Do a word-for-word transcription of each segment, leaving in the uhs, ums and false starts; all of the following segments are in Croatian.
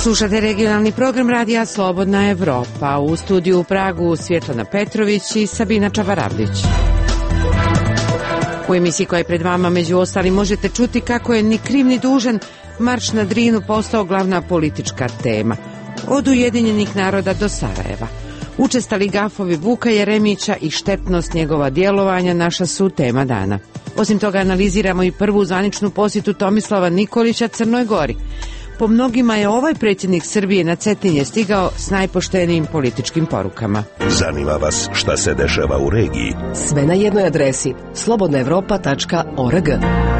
Slušate regionalni program Radija Slobodna Evropa. U studiju u Pragu Svjetlana Petrović i Sabina Čabaravlić. U emisiji koja je pred vama među ostalim možete čuti kako je ni kriv ni dužan Marš na Drinu postao glavna politička tema. Od Ujedinjenih naroda do Sarajeva. Učestali gafovi Vuka Jeremića i štetnost njegova djelovanja naša su tema dana. Osim toga analiziramo i prvu zvaničnu posjetu Tomislava Nikolića Crnoj Gori. Po mnogima je ovaj predsjednik Srbije na Cetinje stigao s najpoštenijim političkim porukama. Zanima vas šta se dešava u regiji? Sve na jednoj adresi slobodna evropa tačka org.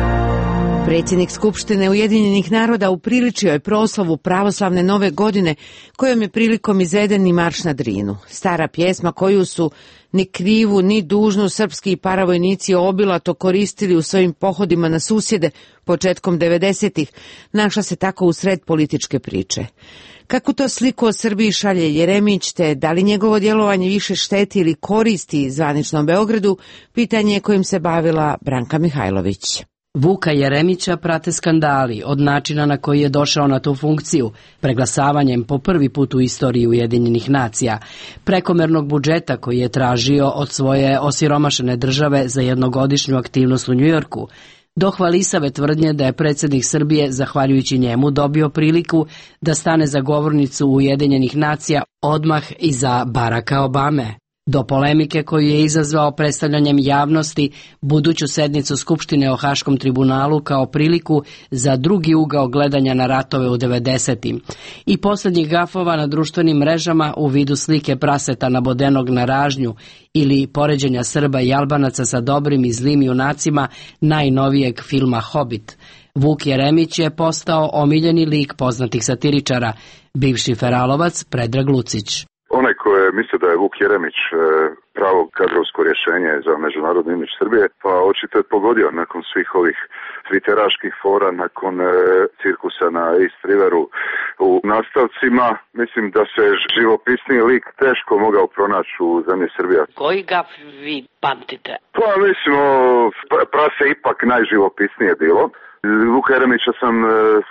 Predsjednik Skupštine Ujedinjenih naroda upriličio je proslavu pravoslavne nove godine kojom je prilikom izveden i Marš na Drinu. Stara pjesma koju su ni krivu ni dužnu srpski paravojnici obilato koristili u svojim pohodima na susjede početkom devedesetih našla se tako u sred političke priče. Kako to sliku o Srbiji šalje Jeremić, te da li njegovo djelovanje više šteti ili koristi zvaničnom Beogradu, pitanje je kojim se bavila Branka Mihajlović. Vuka Jeremića prate skandali od načina na koji je došao na tu funkciju, preglasavanjem po prvi put u istoriji Ujedinjenih nacija, prekomernog budžeta koji je tražio od svoje osiromašene države za jednogodišnju aktivnost u Njujorku, do hvalisave tvrdnje da je predsjednik Srbije, zahvaljujući njemu, dobio priliku da stane za govornicu Ujedinjenih nacija odmah iza Baracka Obame. Do polemike koju je izazvao predstavljanjem javnosti buduću sednicu Skupštine o Haškom tribunalu kao priliku za drugi ugao gledanja na ratove u devedesetim i posljednjih gafova na društvenim mrežama u vidu slike praseta nabodenog na ražnju ili poređenja Srba i Albanaca sa dobrim i zlim junacima najnovijeg filma Hobbit. Vuk Jeremić je postao omiljeni lik poznatih satiričara, bivši feralovac Predrag Lucić. Onaj ko je mislio da je Vuk Jeremić pravo kadrovsko rješenje za međunarodni imidž Srbije, pa očito je pogodio nakon svih ovih twitteraških fora, nakon e, cirkusa na East Riveru u nastavcima. Mislim da se živopisniji lik teško mogao pronaći u zemlji Srbija. Koji gaf vi pamtite? Pa mislim, o, prase ipak najživopisnije bilo. Vuka Jeremića sam e,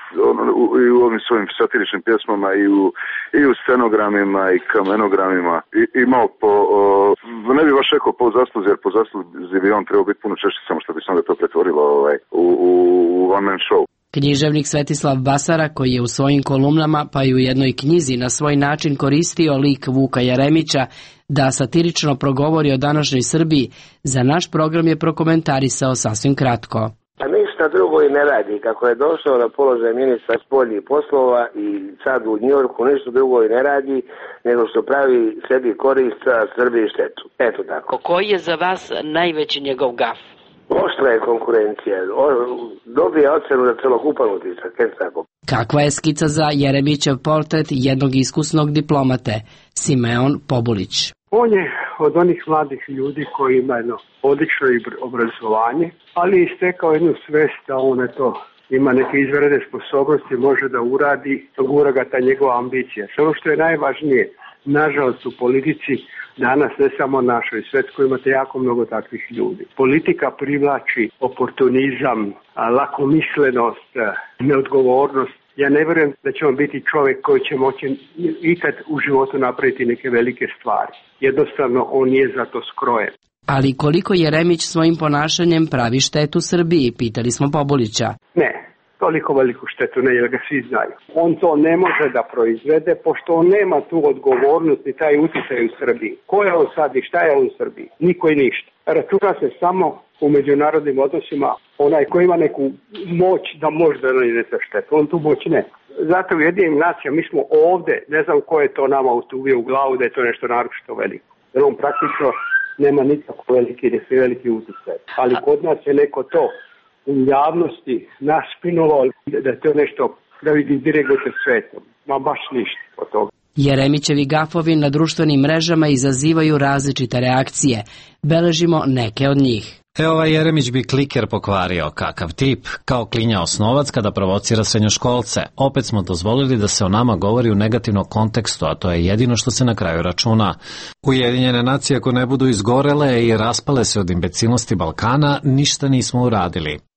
u, i u ovim svojim satiričnim pjesmama i u, i u scenogramima i kamenogramima i, imao po, o, ne bi baš rekao po zasluzi, jer po zasluzi bi on trebao biti puno češće, samo što bi se onda to pretvorilo ovaj, u, u, u one man show. Književnik Svetislav Basara, koji je u svojim kolumnama pa i u jednoj knjizi na svoj način koristio lik Vuka Jeremića da satirično progovori o današnjoj Srbiji, za naš program je prokomentarisao sasvim kratko. A ništa drugo i ne radi. Kako je došao na položaj ministra spoljnih poslova i sad u Njujorku ništa drugo i ne radi, nego što pravi sebi korist sa Srbiji štetu. Eto tako. Koji je za vas najveći njegov gaf? Oštra je konkurencija. O, dobija ocenu za celokupan utisak. Eto tako. Kakva je skica za Jeremićev portret jednog iskusnog diplomate, Simeon Pobulić? On je od onih mladih ljudi koji ima jedno odlično obrazovanje, ali i stekao jednu svest da on to ima neke izvanredne sposobnosti, može da uradi, gura ga ta njegova ambicija. Ono što je najvažnije, nažalost u politici danas, ne samo našoj, svetskoj, imate jako mnogo takvih ljudi. Politika privlači oportunizam, lakomislenost, neodgovornost. Ja ne vjerujem da će on biti čovjek koji će moći ikad u životu napraviti neke velike stvari. Jednostavno, on nije za to skrojen. Ali koliko Jeremić svojim ponašanjem pravi štetu Srbiji, pitali smo Pobulića. Ne, toliko veliku štetu ne, jer ga svi znaju. On to ne može da proizvede, pošto on nema tu odgovornost i taj utjecaj u Srbiji. Ko je on sad i šta je on u Srbiji? Niko i ništa. Računa se samo u međunarodnim odnosima onaj koji ima neku moć da može da nanese štetu. On tu moć ne. Zato u Ujedinjenim nacijama mi smo ovdje, ne znam ko je to nama uvio u glavu da je to nešto naročito veliko. Jer on praktično nema nikako veliki, veliki utjecaj. Ali kod nas je neko to u javnosti naspinovao da je to nešto da vidi direktno sa svetom. Ma baš ništa od toga. Jeremićevi gafovi na društvenim mrežama izazivaju različite reakcije. Beležimo neke od njih. E, ovaj Jeremić bi kliker pokvario, kakav tip, kao klinja osnovac kada provocira srednjoškolce. Opet smo dozvolili da se o nama govori u negativnom kontekstu, a to je jedino što se na kraju računa. Ujedinjene nacije ako ne budu izgorele i raspale se od imbecilnosti Balkana, ništa nismo uradili.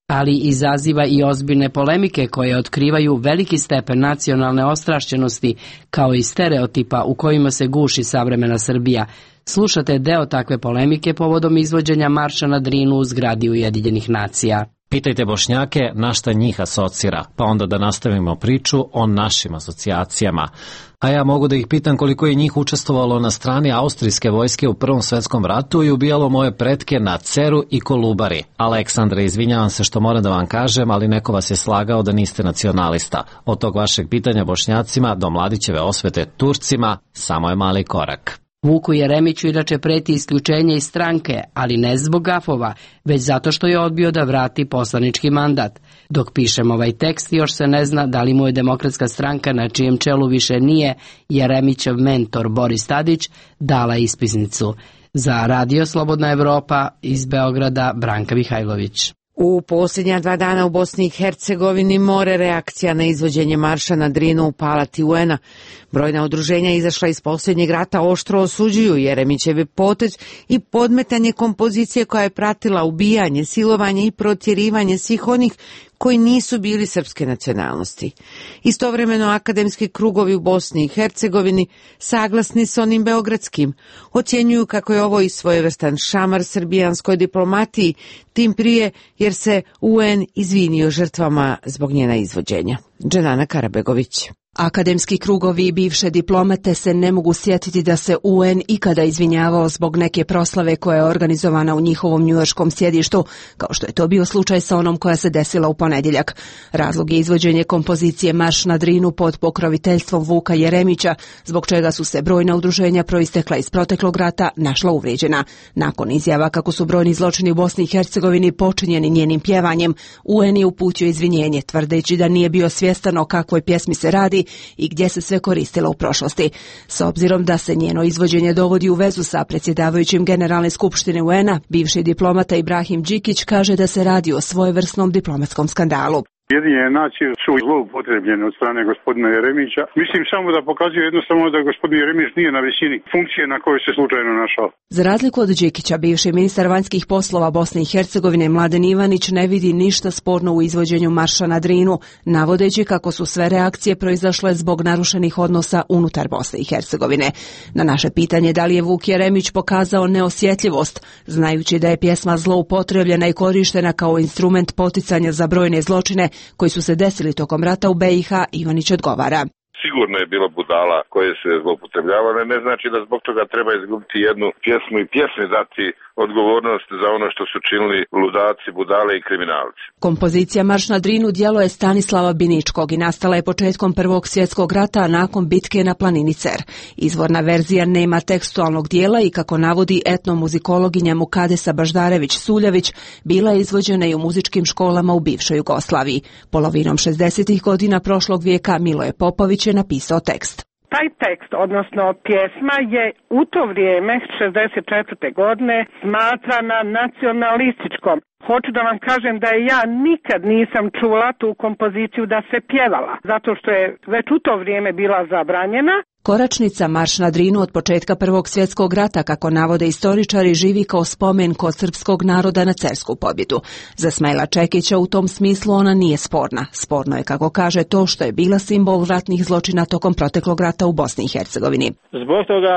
ali izaziva i ozbiljne polemike koje otkrivaju veliki stepen nacionalne ostrašćenosti kao i stereotipa u kojima se guši savremena Srbija. Slušate deo takve polemike povodom izvođenja marša na Drinu u zgradi Ujedinjenih nacija. Pitajte Bošnjake na šta njih asocira, pa onda da nastavimo priču o našim asocijacijama. A ja mogu da ih pitam koliko je njih učestvovalo na strani austrijske vojske u Prvom svetskom ratu i ubijalo moje pretke na Ceru i Kolubari. Aleksandre, izvinjavam se što moram da vam kažem, ali neko vas je slagao da niste nacionalista. Od tog vašeg pitanja Bošnjacima do Mladićeve osvete Turcima samo je mali korak. Vuku Jeremiću inače preti isključenje iz stranke, ali ne zbog gafova, već zato što je odbio da vrati poslanički mandat. Dok pišem ovaj tekst, još se ne zna da li mu je Demokratska stranka, na čijem čelu više nije Jeremićev mentor Boris Tadić, dala ispisnicu. Za Radio Slobodna Evropa iz Beograda, Branka Mihajlović. U posljednja dva dana u Bosni i Hercegovini more reakcija na izvođenje marša na Drinu u palati U N-a. Brojna udruženja izašla iz posljednjeg rata oštro osuđuju Jeremićevi potez i podmetanje kompozicije koja je pratila ubijanje, silovanje i protjerivanje svih onih koji nisu bili srpske nacionalnosti. Istovremeno akademski krugovi u Bosni i Hercegovini saglasni s onim beogradskim ocjenjuju kako je ovo i svojevrstan šamar srbijanskoj diplomatiji, tim prije jer se U N izvinio žrtvama zbog njena izvođenja. Dženana Karabegović. Akademski krugovi i bivše diplomate se ne mogu sjetiti da se U N ikada izvinjavao zbog neke proslave koja je organizovana u njihovom njujorškom sjedištu, kao što je to bio slučaj sa onom koja se desila u ponedjeljak. Razlog je izvođenje kompozicije Marš na Drinu pod pokroviteljstvom Vuka Jeremića, zbog čega su se brojna udruženja proistekla iz proteklog rata našla uvrijeđena. Nakon izjava kako su brojni zločini u Bosni i Hercegovini počinjeni njenim pjevanjem, U N je uputio izvinjenje, tvrdeći da nije bio svjestan o kakvoj pjesmi se radi i gdje se sve koristilo u prošlosti. S obzirom da se njeno izvođenje dovodi u vezu sa predsjedavajućim Generalne skupštine U N-a, bivši diplomata Ibrahim Đikić kaže da se radi o svojevrsnom diplomatskom skandalu. Ujedinjene nacije su zloupotrebljene od strane gospodina Jeremića. Mislim samo da pokazuje jednostavno da gospodin Jeremić nije na visini funkcije na kojoj se slučajno našao. Za razliku od Đikića, bivši ministar vanjskih poslova Bosne i Hercegovine Mladen Ivanić ne vidi ništa sporno u izvođenju marša na Drinu, navodeći kako su sve reakcije proizašle zbog narušenih odnosa unutar Bosne i Hercegovine. Na naše pitanje da li je Vuk Jeremić pokazao neosjetljivost, znajući da je pjesma zloupotrebljena i korištena kao instrument poticanja za brojne zločine koji su se desili tokom rata u B i H, Ivanić odgovara. Sigurno je bilo budala koje se zloupotrebljavale, ne znači da zbog toga treba izgubiti jednu pjesmu i pjesmi dati odgovornost za ono što su činili ludaci, budale i kriminalci. Kompozicija Marš na Drinu djelo je Stanislava Biničkog i nastala je početkom Prvog svjetskog rata nakon bitke na planini Cer. Izvorna verzija nema tekstualnog dijela i kako navodi etnomuzikologinja Mukadesa Baždarević-Suljević, bila je izvođena i u muzičkim školama u bivšoj Jugoslaviji. Polovinom šezdesetih godina prošlog vijeka Miloje Popović je napisao tekst. Taj tekst, odnosno pjesma, je u to vrijeme, šezdeset četvrte godine, smatrana nacionalističkom. Hoću da vam kažem da je ja nikad nisam čula tu kompoziciju da se pjevala, zato što je već u to vrijeme bila zabranjena. Koračnica Marš na Drinu od početka Prvog svjetskog rata, kako navode istoričari, živi kao spomen kod srpskog naroda na cersku pobjedu. Za Smajla Čekića u tom smislu ona nije sporna. Sporno je, kako kaže, to što je bila simbol ratnih zločina tokom proteklog rata u Bosni i Hercegovini. Zbog toga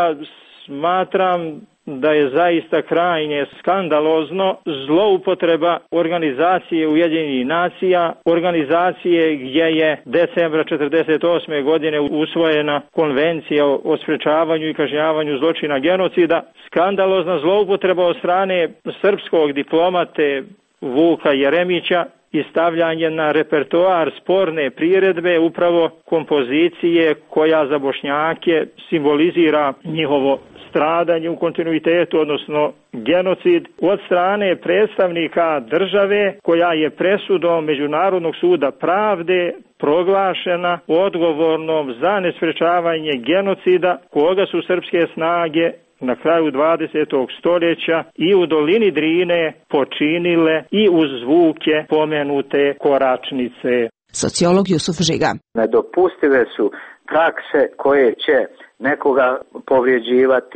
smatram da je zaista krajnje skandalozno zloupotreba organizacije Ujedinjenih nacija, organizacije gdje je decembra četrdeset osme godine usvojena konvencija o sprečavanju i kažnjavanju zločina genocida, skandalozna zloupotreba od strane srpskog diplomate Vuka Jeremića i stavljanje na repertoar sporne priredbe upravo kompozicije koja za Bošnjake simbolizira njihovo stradanje u kontinuitetu, odnosno genocid, od strane predstavnika države koja je presudom Međunarodnog suda pravde proglašena odgovornom za nesprečavanje genocida koga su srpske snage na kraju dvadesetog stoljeća i u dolini Drine počinile i uz zvuke pomenute koračnice. Sociolog Jusuf Žiga. Nedopustive su prakse koje će nekoga povrijeđivati,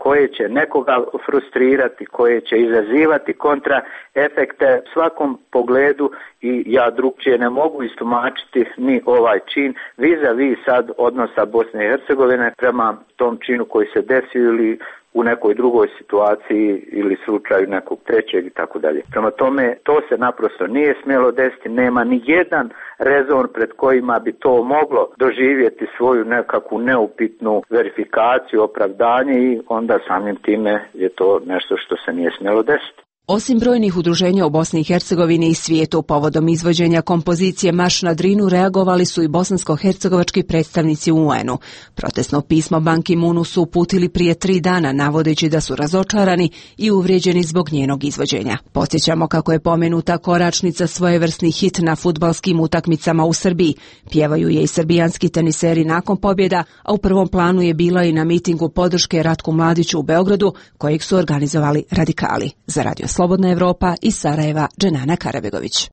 koje će nekoga frustrirati, koje će izazivati kontraefekte u svakom pogledu i ja drugčije ne mogu istumačiti ni ovaj čin vis-a-vis sad odnosa Bosne i Hercegovine prema tom činu koji se desio ili u nekoj drugoj situaciji ili slučaju nekog trećeg i tako dalje. Prema tome, to se naprosto nije smjelo desiti, nema ni jedan rezon pred kojima bi to moglo doživjeti svoju nekakvu neupitnu verifikaciju, opravdanje i onda samim time je to nešto što se nije smjelo desiti. Osim brojnih udruženja u Bosni i Hercegovini i svijetu, povodom izvođenja kompozicije Marš na Drinu reagovali su i bosansko-hercegovački predstavnici u U N-u. Protestno pismo Ban Ki-moonu su uputili prije tri dana, navodeći da su razočarani i uvrijeđeni zbog njenog izvođenja. Podsjećamo kako je pomenuta koračnica svojevrsni hit na fudbalskim utakmicama u Srbiji. Pjevaju je i srbijanski teniseri nakon pobjeda, a u prvom planu je bila i na mitingu podrške Ratku Mladiću u Beogradu, kojeg su organizovali radikali. Za Radio Slobodna Evropa iz Sarajeva, Dženana Karabegović.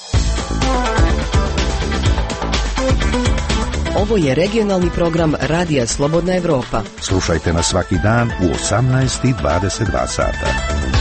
Ovo je regionalni program Radija Slobodna Evropa. Slušajte nas svaki dan u osamnaest i dvadeset dva sata.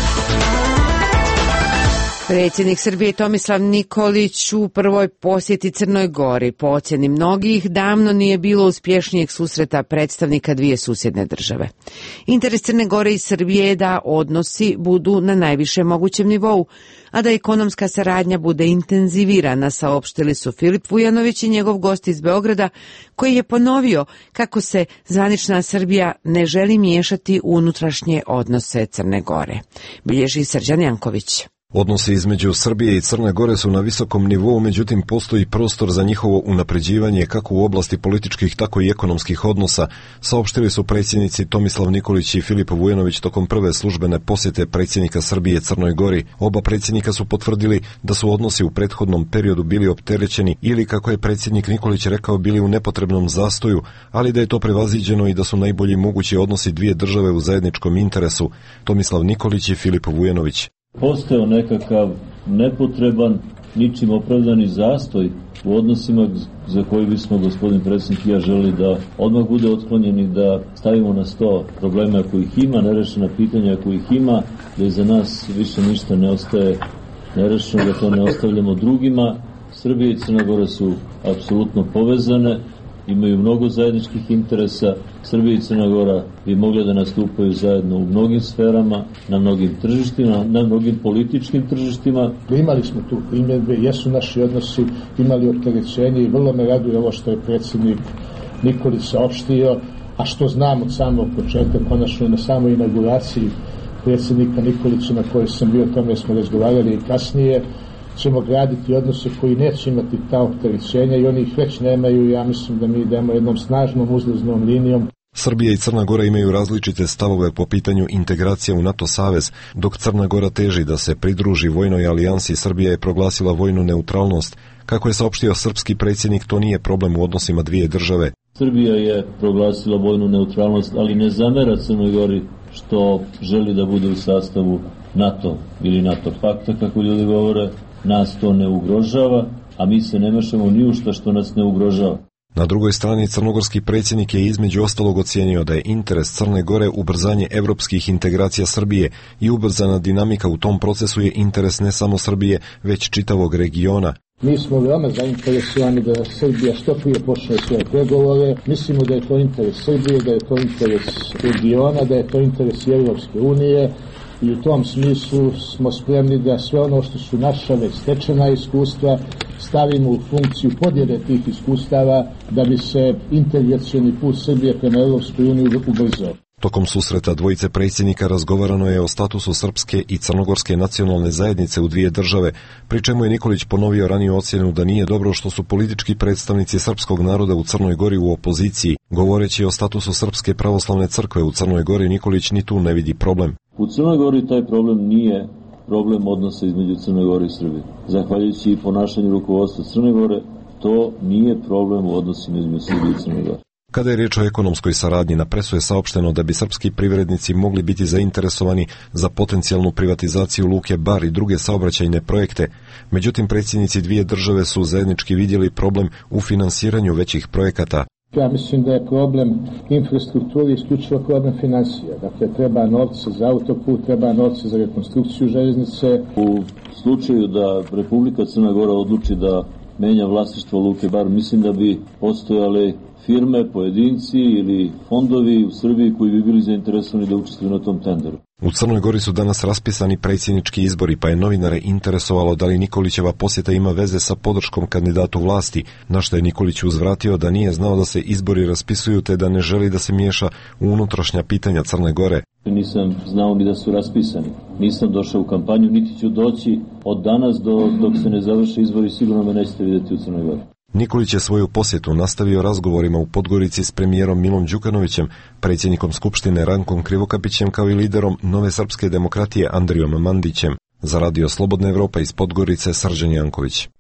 Predsjednik Srbije Tomislav Nikolić u prvoj posjeti Crnoj Gori. Po ocjeni mnogih, davno nije bilo uspješnijeg susreta predstavnika dvije susjedne države. Interes Crne Gore i Srbije je da odnosi budu na najvišem mogućem nivou, a da ekonomska saradnja bude intenzivirana, saopštili su Filip Vujanović i njegov gost iz Beograda, koji je ponovio kako se zvanična Srbija ne želi miješati u unutrašnje odnose Crne Gore. Bilježi Srđan Janković. Odnosi između Srbije i Crne Gore su na visokom nivou, međutim postoji prostor za njihovo unapređivanje kako u oblasti političkih, tako i ekonomskih odnosa, saopštili su predsjednici Tomislav Nikolić i Filip Vujanović tokom prve službene posjete predsjednika Srbije Crnoj Gori. Oba predsjednika su potvrdili da su odnosi u prethodnom periodu bili opterećeni ili, kako je predsjednik Nikolić rekao, bili u nepotrebnom zastoju, ali da je to prevaziđeno i da su najbolji mogući odnosi dvije države u zajedničkom interesu. Tomislav Nikolić i Filip Vujanović. Postao nekakav nepotreban, ničim opravdani zastoj u odnosima za koji bismo, gospodin predsjednik i ja, želi da odmah bude otklonjeni, da stavimo na sto probleme ako ih ima, nerešena pitanja ako ih ima, da iza nas više ništa ne ostaje nerešeno, da to ne ostavljamo drugima. Srbija i Crna Gora su apsolutno povezane, imaju mnogo zajedničkih interesa. Srbija i Crna Gora bi mogle da nastupaju zajedno u mnogim sferama, na mnogim tržištima, na mnogim političkim tržištima. Imali smo tu primjedbe, jesu naši odnosi imali opterećenje i vrlo me raduje ovo što je predsjednik Nikolić saopštio, a što znam od samog početka, konačno na samoj inauguraciji predsjednika Nikolića na kojoj sam bio, tome smo razgovarali i kasnije, ćemo graditi odnose koji neće imati ta opterećenja i oni ih već nemaju. Ja mislim da mi idemo jednom snažnom uzlaznom linijom. Srbija i Crna Gora imaju različite stavove po pitanju integracije u NATO savez. Dok Crna Gora teži da se pridruži vojnoj alijansi, Srbija je proglasila vojnu neutralnost. Kako je saopštio srpski predsjednik, to nije problem u odnosima dvije države. Srbija je proglasila vojnu neutralnost, ali ne zamera Crnoj Gori što želi da bude u sastavu NATO ili NATO pakta, kako ljudi govore. Nas to ne ugrožava, a mi se ne mešamo ni u šta što nas ne ugrožava. Na drugoj strani, crnogorski predsjednik je između ostalog ocijenio da je interes Crne Gore ubrzanje evropskih integracija Srbije i ubrzana dinamika u tom procesu je interes ne samo Srbije, već čitavog regiona. Mi smo veoma zainteresovani da Srbija što prije počne svoje pregovore. Mislimo da je to interes Srbije, da je to interes regiona, da je to interes Evropske unije. I u tom smislu smo spremni da sve ono što su naša već stečena iskustva stavimo u funkciju podjele tih iskustava da bi se integracioni put Srbije prema Evropskoj uniji ubrzao. Tokom susreta dvojice predsjednika razgovarano je o statusu srpske i crnogorske nacionalne zajednice u dvije države, pri čemu je Nikolić ponovio raniju ocjenu da nije dobro što su politički predstavnici srpskog naroda u Crnoj Gori u opoziciji. Govoreći o statusu Srpske pravoslavne crkve u Crnoj Gori, Nikolić ni tu ne vidi problem. U Crnoj Gori taj problem nije problem odnosa između Crne Gore i Srbije. Zahvaljujući i ponašanju rukovodstva Crne Gore, to nije problem u odnosima između Srbije i Crne Gore. Kada je riječ o ekonomskoj saradnji, na presu je saopšteno da bi srpski privrednici mogli biti zainteresovani za potencijalnu privatizaciju Luke Bar i druge saobraćajne projekte. Međutim, predsjednici dvije države su zajednički vidjeli problem u finansiranju većih projekata. Ja mislim da je problem infrastrukture isključivo problem financija. Dakle, treba novce za autoput, treba novce za rekonstrukciju železnice. U slučaju da Republika Crna Gora odluči da menja vlasništvo luke Bar, mislim da bi postojale firme, pojedinci ili fondovi u Srbiji koji bi bili zainteresovani da učestvuju na tom tenderu. U Crnoj Gori su danas raspisani predsjednički izbori, pa je novinare interesovalo da li Nikolićeva posjeta ima veze sa podrškom kandidatu vlasti, na što je Nikolić uzvratio da nije znao da se izbori raspisuju te da ne želi da se miješa u unutrašnja pitanja Crne Gore. Nisam znao ni da su raspisani. Nisam došao u kampanju, niti ću doći od danas do, dok se ne završe izbori, sigurno me nećete vidjeti u Crnoj Gori. Nikolić je svoju posjetu nastavio razgovorima u Podgorici s premijerom Milom Đukanovićem, predsjednikom Skupštine Rankom Krivokapićem kao i liderom Nove srpske demokratije Andrijom Mandićem. Za Radio Slobodna Evropa iz Podgorice Srđan Janković.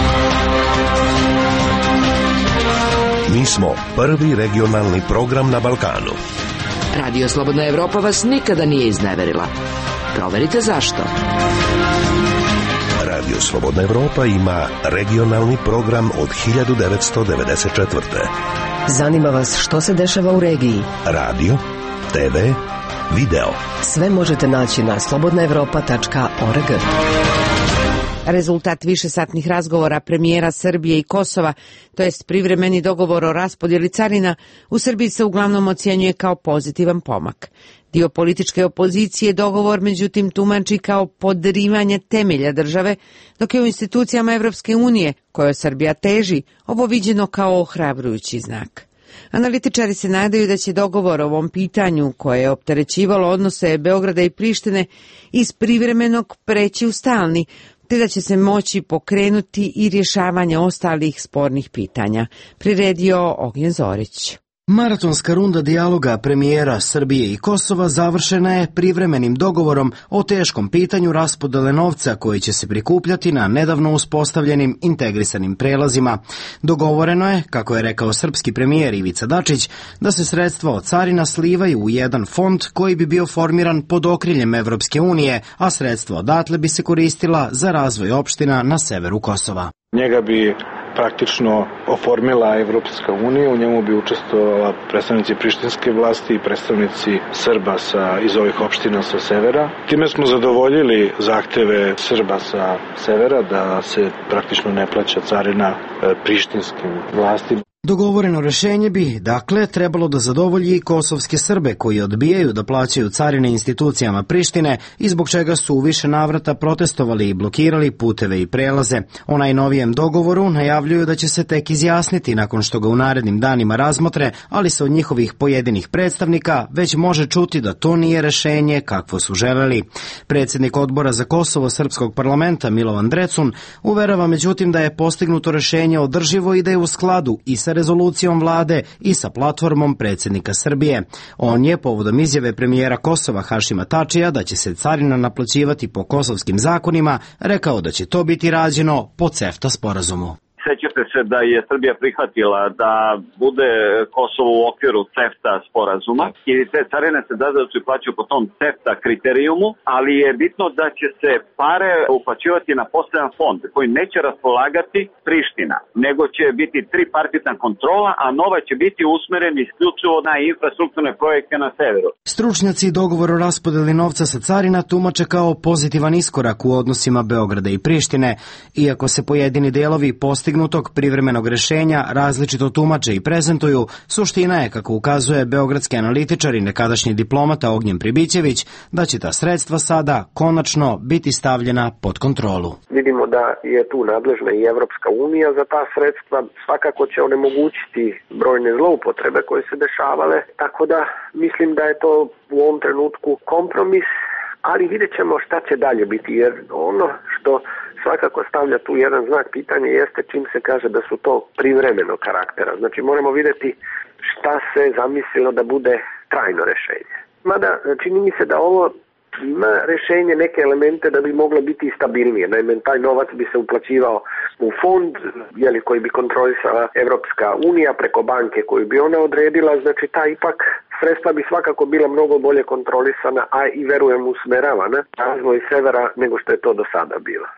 Mi smo prvi regionalni program na Balkanu. Radio Slobodna Evropa vas nikada nije izneverila. Proverite zašto. Radio Slobodna Evropa ima regionalni program od hiljadu devetsto devedeset četvrte. Zanima vas što se dešava u regiji? Radio, te ve, video. Sve možete naći na slobodna evropa tačka org. Rezultat višesatnih razgovora premijera Srbije i Kosova, to jest privremeni dogovor o raspodjeli carina, u Srbiji se uglavnom ocjenjuje kao pozitivan pomak. Dio političke opozicije dogovor međutim tumači kao podrivanje temelja države, dok je u institucijama Evropske unije, kojoj Srbija teži, ovo viđeno kao ohrabrujući znak. Analitičari se nadaju da će dogovor o ovom pitanju, koje je opterećivalo odnose Beograda i Prištine, iz privremenog preći u stalni, te da će se moći pokrenuti i rješavanje ostalih spornih pitanja, priredio Ognjen Zorić. Maratonska runda dijaloga premijera Srbije i Kosova završena je privremenim dogovorom o teškom pitanju raspodele novca koji će se prikupljati na nedavno uspostavljenim integrisanim prelazima. Dogovoreno je, kako je rekao srpski premijer Ivica Dačić, da se sredstva od carina slivaju u jedan fond koji bi bio formiran pod okriljem Evropske unije, a sredstva odatle bi se koristila za razvoj opština na severu Kosova. Njega bi praktično oformila Evropska unija, u njemu bi učestvovala predstavnici prištinske vlasti i predstavnici Srba sa, iz ovih opština sa severa. Time smo zadovoljili zahteve Srba sa severa da se praktično ne plaća carina prištinskim vlastima. Dogovoreno rešenje bi, dakle, trebalo da zadovolji i kosovske Srbe koji odbijaju da plaćaju carine institucijama Prištine i zbog čega su u više navrata protestovali i blokirali puteve i prelaze. O najnovijem dogovoru najavljuju da će se tek izjasniti nakon što ga u narednim danima razmotre, ali se od njihovih pojedinih predstavnika već može čuti da to nije rešenje kakvo su želeli. Predsjednik odbora za Kosovo Srpskog parlamenta Milovan Drecun uverava međutim da je postignuto rešenje održivo i da je u skladu i sa rezolucijom vlade i sa platformom predsjednika Srbije. On je povodom izjave premijera Kosova Hašima Tačija da će se carina naplaćivati po kosovskim zakonima rekao da će to biti rađeno po CEFTA sporazumu. Sećate se da je Srbija prihvatila da bude Kosovo u okviru CEFTA sporazuma i te carine se da se plaćaju po tom CEFTA kriterijumu, ali je bitno da će se pare uplaćivati na poseban fond koji neće raspolagati Priština, nego će biti tripartitna kontrola, a nova će biti usmeren isključivo na infrastrukturne projekte na severu. Stručnjaci dogovor o raspodeli novca sa carina tumače kao pozitivan iskorak u odnosima Beograda i Prištine, iako se pojedini delovi postignu tog privremenog rešenja različito tumače i prezentuju, suština je, kako ukazuje beogradski analitičar i nekadašnji diplomata Ognjen Pribićević, da će ta sredstva sada konačno biti stavljena pod kontrolu. Vidimo da je tu nadležna i Evropska unija za ta sredstva, svakako će onemogućiti brojne zloupotrebe koje se dešavale, tako da mislim da je to u ovom trenutku kompromis, ali vidjet ćemo šta će dalje biti, jer ono što svakako stavlja tu jedan znak pitanja jeste čim se kaže da su to privremenog karaktera. Znači moramo vidjeti šta se zamislilo da bude trajno rešenje. Mada čini mi se da ovo ima rešenje, neke elemente da bi moglo biti stabilnije. Naime, taj novac bi se uplaćivao u fond jeli, koji bi kontrolisala Evropska unija preko banke koju bi ona odredila. Znači ta ipak sredstva bi svakako bila mnogo bolje kontrolisana, a i verujem usmeravana razvoj severa nego što je to do sada bilo.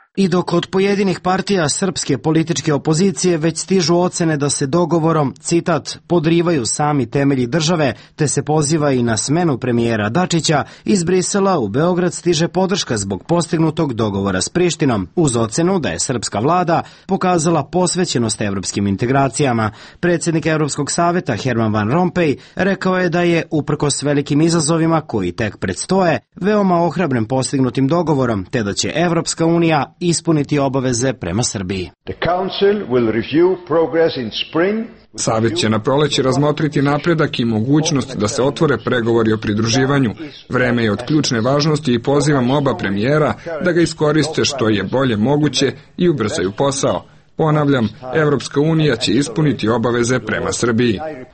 I dok od pojedinih partija srpske političke opozicije već stižu ocene da se dogovorom, citat, podrivaju sami temelji države, te se poziva i na smenu premijera Dačića, iz Brisela u Beograd stiže podrška zbog postignutog dogovora s Prištinom, uz ocenu da je srpska vlada pokazala posvećenost evropskim integracijama. Predsjednik Evropskog saveta Herman Van Rompuy rekao je da je, uprkos velikim izazovima koji tek predstoje, veoma ohrabren postignutim dogovorom, te da će Evropska unija ispuniti obaveze prema Srbiji. Savet će na proleće razmotriti napredak i mogućnost da se otvore pregovori o pridruživanju. Vreme je od ključne važnosti i pozivam oba premijera da ga iskoriste što je bolje moguće i ubrzaju posao. Ponavljam, Evropska unija će ispuniti obaveze prema Srbiji.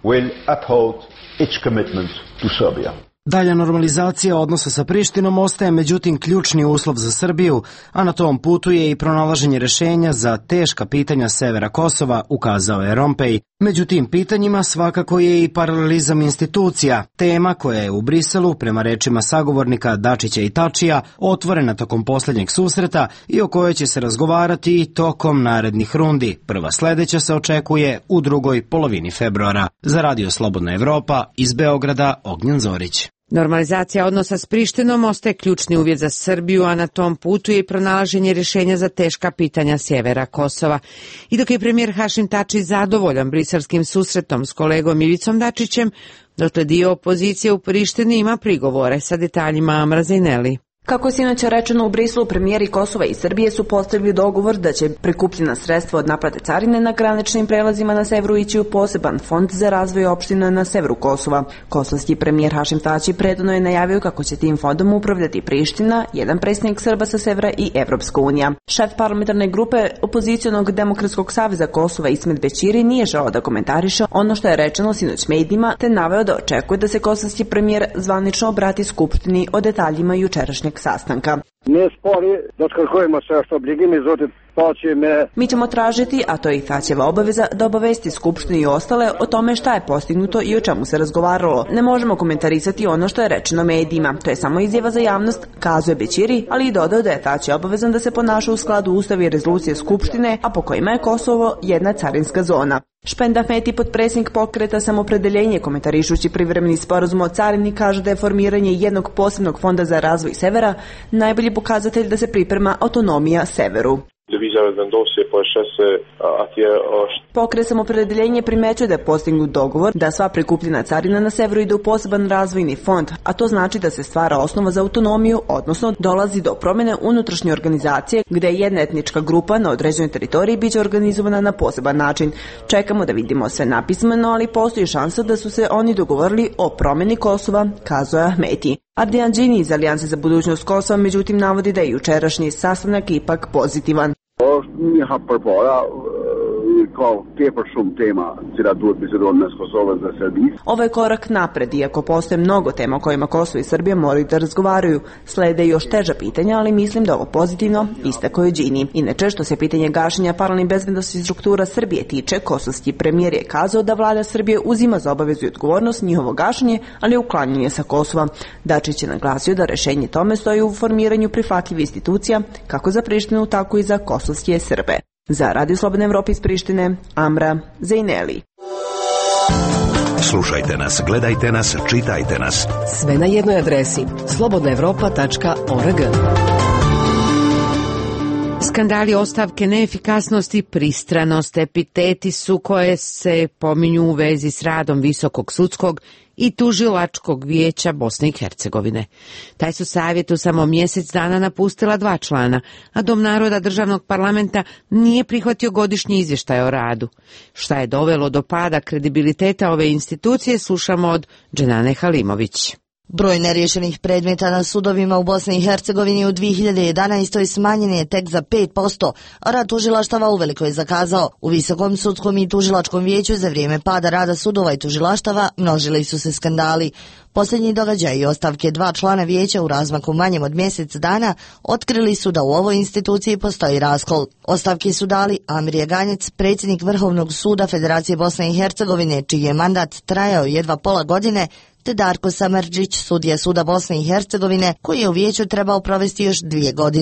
Dalja normalizacija odnosa sa Prištinom ostaje međutim ključni uslov za Srbiju, a na tom putu je i pronalaženje rešenja za teška pitanja severa Kosova, ukazao je Rompuy. Među tim pitanjima svakako je i paralelizam institucija, tema koja je u Briselu, prema rečima sagovornika Dačića i Tačija, otvorena tokom posljednjeg susreta i o kojoj će se razgovarati i tokom narednih rundi. Prva sledeća se očekuje u drugoj polovini februara. Za Radio Slobodna Evropa, iz Beograda, Ognjen Zorić. Normalizacija odnosa s Prištinom ostaje ključni uvjet za Srbiju, a na tom putu je i pronalaženje rješenja za teška pitanja sjevera Kosova. I dok je premijer Hašim Tači zadovoljan briselskim susretom s kolegom Ivicom Dačićem, dotle dio opozicije u Prištini ima prigovore, sa detaljima Amra Zajneli. Kako je sinoć rečeno u Brislu, premijeri Kosova i Srbije su postavili dogovor da će prikupljena sredstva od naplate carine na graničnim prelazima na severu ići u poseban fond za razvoj opština na severu Kosova. Kosovski premijer Hašim Tači prethodno je najavio kako će tim fondom upravljati Priština, jedan predstavnik Srba sa severa i Evropska unija. Šef parlamentarne grupe opozicionog Demokratskog saveza Kosova Ismet Bećiri nije želeo da komentariše ono što je rečeno sinoć medijima, te naveo da očekuje da se kosovski premijer zvanično obrati Skupštini o detaljima jučerašnjeg sastanka. Ne spori, dočekujemo se što bljigi mi zotit me... Mi ćemo tražiti, a to je i Tačeva obaveza, da obavesti Skupštinu i ostale o tome šta je postignuto i o čemu se razgovaralo. Ne možemo komentarisati ono što je rečeno medijima. To je samo izjava za javnost, kazuje Bećiri, ali i dodao da je Tači obavezan da se ponaša u skladu Ustava i rezolucije Skupštine, a po kojima je Kosovo jedna carinska zona. Špend Ahmeti, potpredsjednik pokreta Samopredeljenje, komentarišući privremeni sporazum o carini, kaže da je formiranje jednog posebnog fonda za razvoj severa najbolji pokazatelj da se priprema autonomija severu. Pokret Samopredeljenje primećuje da je postignut dogovor da sva prikupljena carina na severu ide u poseban razvojni fond, a to znači da se stvara osnova za autonomiju, odnosno dolazi do promjene unutrašnje organizacije gde jedna etnička grupa na određenoj teritoriji biće organizovana na poseban način. Čekamo da vidimo sve napismeno, ali postoji šansa da su se oni dogovorili o promjeni Kosova, kazuje Ahmeti. Ardijan Džini iz Alijanse za budućnost Kosova međutim navodi da je jučerašnji sastanak ipak pozitivan. Ovo je korak napred, iako postoje mnogo tema o kojima Kosovo i Srbija moraju da razgovaraju. Slede još teža pitanja, ali mislim da ovo pozitivno, istakao je Đini. Inače, što se pitanje gašenja paralelnih bezbednosti struktura Srbije tiče, kosovski premijer je kazao da vlada Srbije uzima za obavezu i odgovornost njihovo gašenje, ali uklanjanje sa Kosova. Dačić je naglasio da rešenje tome stoji u formiranju prihvatljivih institucija, kako za Prištinu, tako i za kosovske Srbe. Za Radio Slobodne Evrope iz Prištine, Amra Zajneli. Slušajte nas, gledajte nas, čitajte nas. Sve na jednoj adresi slobodna evropa tačka org. Skandali, ostavke, neefikasnost i pristranost epiteti su koje se pominju u vezi s radom Visokog sudskog i tužilačkog vijeća Bosne i Hercegovine. Taj su savjet u samo mjesec dana napustila dva člana, a Dom naroda državnog parlamenta nije prihvatio godišnji izvještaj o radu. Šta je dovelo do pada kredibiliteta ove institucije, slušamo od Dženane Halimović. Broj neriješenih predmeta na sudovima u Bosni i Hercegovini u dvije hiljade jedanaestoj smanjen je tek za pet posto, a rad tužilaštava uveliko je zakazao. U Visokom sudskom i tužilačkom vijeću za vrijeme pada rada sudova i tužilaštava množili su se skandali. Posljednji događaj i ostavke dva člana vijeća u razmaku manjem od mjesec dana otkrili su da u ovoj instituciji postoji raskol. Ostavke su dali Amir Ganjec, predsjednik Vrhovnog suda Federacije Bosne i Hercegovine, čiji je mandat trajao jedva pola godine, te Darko Samardžić, sudija suda Bosne i Hercegovine, koji je u vijeću trebao provesti još dvije godine.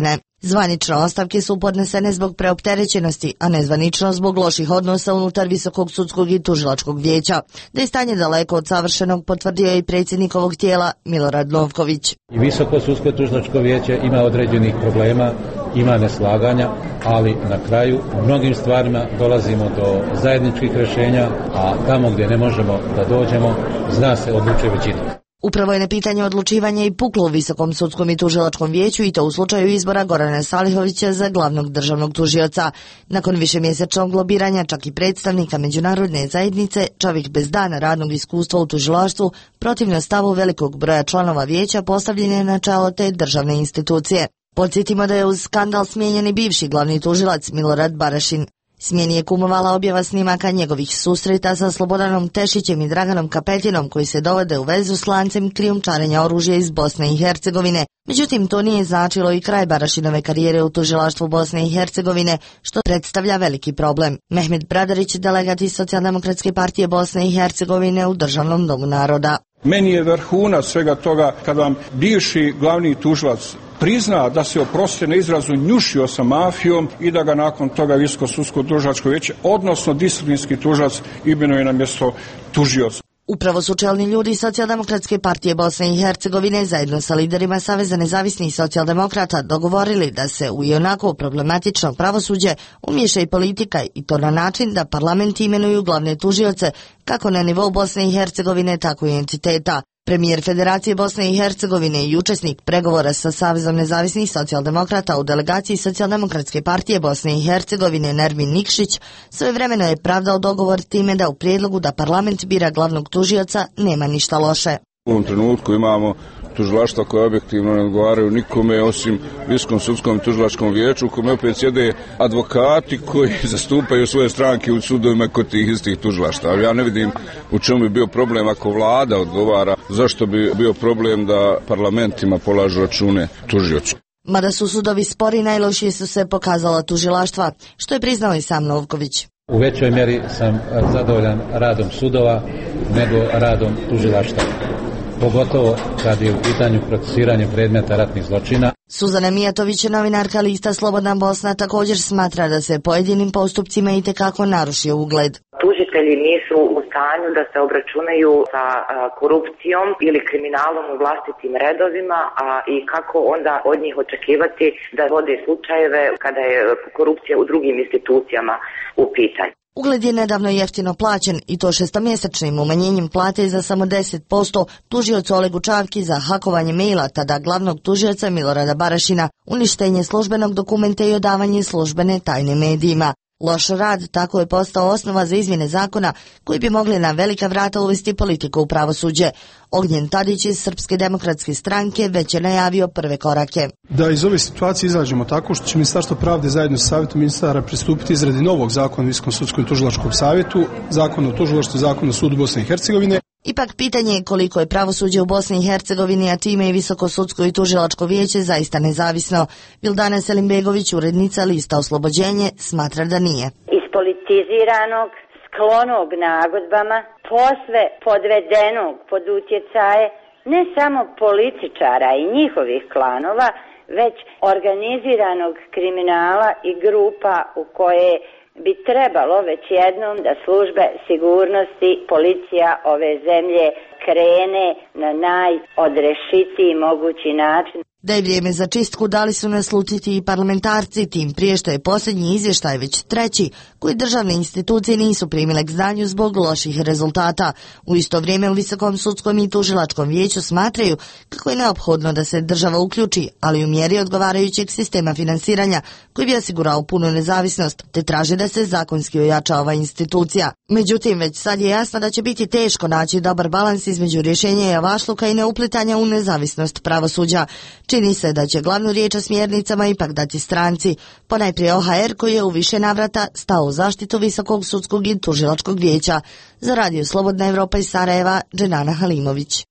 Zvanično ostavke su podnesene zbog preopterećenosti, a nezvanično zbog loših odnosa unutar Visokog sudskog i tužilačkog vijeća. Da je stanje daleko od savršenog potvrdio je i predsjednik ovog tijela Milorad Novković. I Visoko sudsko i tužilačko vijeće ima određenih problema, ima neslaganja, ali na kraju u mnogim stvarima dolazimo do zajedničkih rješenja, a tamo gdje ne možemo da dođemo, zna se odlučuje većina. Upravo je na pitanje odlučivanja i puklo u Visokom sudskom i tužilačkom vijeću i to u slučaju izbora Gorana Salihovića za glavnog državnog tužioca. Nakon višemjesečnog lobiranja čak i predstavnika međunarodne zajednice, čovjek bez dana radnog iskustva u tužilaštvu, protivno stavu velikog broja članova vijeća postavljen je na čelo te državne institucije. Podsjetimo da je uz skandal smijenjen i bivši glavni tužilac Milorad Barašin. Smjeni je kumovala objava snimaka njegovih susreta sa Slobodanom Tešićem i Draganom Kapetinom koji se dovode u vezu s lancem krijumčarenja oružja iz Bosne i Hercegovine. Međutim, to nije značilo i kraj Barašinove karijere u tužilaštvu Bosne i Hercegovine, što predstavlja veliki problem. Mehmet Bradarić, delegat iz Socijaldemokratske partije Bosne i Hercegovine u Državnom domu naroda. Meni je vrhunac svega toga kad vam bivši glavni tužilac prizna da se, oprosti na izrazu, njušio sa mafijom i da ga nakon toga Visoko sudsko tužilačko vijeće, odnosno disciplinski tužilac, imenuje na mjesto tužioca. Upravo su čelni ljudi Socijaldemokratske partije Bosne i Hercegovine zajedno sa liderima Saveza nezavisnih socijaldemokrata dogovorili da se u ionako problematično pravosuđe umiješa i politika, i to na način da parlament imenuju glavne tužioce kako na nivou Bosne i Hercegovine, tako i entiteta. Premijer Federacije Bosne i Hercegovine i učesnik pregovora sa Savezom nezavisnih socijaldemokrata u delegaciji Socijaldemokratske partije Bosne i Hercegovine Nermin Nikšić svojevremeno je pravdao dogovor time da u prijedlogu da parlament bira glavnog tužioca nema ništa loše. U ovom trenutku imamo tužilaštva koje objektivno ne odgovaraju nikome osim Visokom sudskom tužilačkom vijeću, u kome opet sjede advokati koji zastupaju svoje stranke u sudovima kod tih istih tužilaštva. Ja ne vidim u čemu bi bio problem ako vlada odgovara, zašto bi bio problem da parlamentima polažu račune tužiocu. Mada su sudovi spori, najlošije su se pokazala tužilaštva, što je priznao i sam Novković. U većoj mjeri sam zadovoljan radom sudova nego radom tužilaštva, pogotovo kad je u pitanju procesiranje predmeta ratnih zločina. Suzana Mijatović, novinarka lista Slobodna Bosna, također smatra da se pojedinim postupcima itekako narušio ugled. Tužitelji nisu u stanju da se obračunaju sa korupcijom ili kriminalom u vlastitim redovima, a i kako onda od njih očekivati da vode slučajeve kada je korupcija u drugim institucijama u pitanju. Ugled je nedavno jeftino plaćen i to šestomjesečnim umanjenjem plate za samo deset posto tužiocu Olegu Čavki za hakovanje maila tada glavnog tužioca Milorada Barašina, uništenje službenog dokumenta i odavanje službene tajne medijima. Loš rad tako je postao osnova za izmjene zakona koji bi mogli na velika vrata uvesti politiku u pravosuđe. Ognjen Tadić iz Srpske demokratske stranke već je najavio prve korake. Da iz ove situacije izađemo tako što će Ministarstvo pravde zajedno sa Savjetom ministara pristupiti izradi novog zakona o Visokom sudskom i tužilačkom savjetu, zakon o tužilaštvu, zakon o sudu Bosne i Hercegovine. Ipak pitanje je koliko je pravosuđe u Bosni i Hercegovini, a time i Visoko sudsko i tužilačko vijeće zaista nezavisno. Vildana Selimbegović, urednica lista Oslobođenje, smatra da nije. Ispolitiziranog, sklonog nagodbama, posve podvedenog pod utjecaje ne samo političara i njihovih klanova, već organiziranog kriminala i grupa u koje bi trebalo već jednom da službe sigurnosti, policija ove zemlje krene na najodrešitiji mogući način. Da je vrijeme za čistku dali su naslutiti i parlamentarci, tim prije što je posljednji izvještaj već treći, koji državne institucije nisu primile k znanju zbog loših rezultata. U isto vrijeme u Visokom sudskom i tužilačkom vijeću smatraju kako je neophodno da se država uključi, ali u mjeri odgovarajućeg sistema finansiranja koji bi osigurao punu nezavisnost, te traže da se zakonski ojača ova institucija. Međutim, već sad je jasno da će biti teško naći dobar balans između rješenja javašluka i neuplitanja u nezavisnost pravosuđa. Čini se da će glavnu riječ o smjernicama ipak dati stranci, ponajprije O H R koji je u više navrata stao u zaštitu Visokog sudskog i tužilačkog vijeća. Za Radio Slobodna Evropa iz Sarajeva, Dženana Halimović.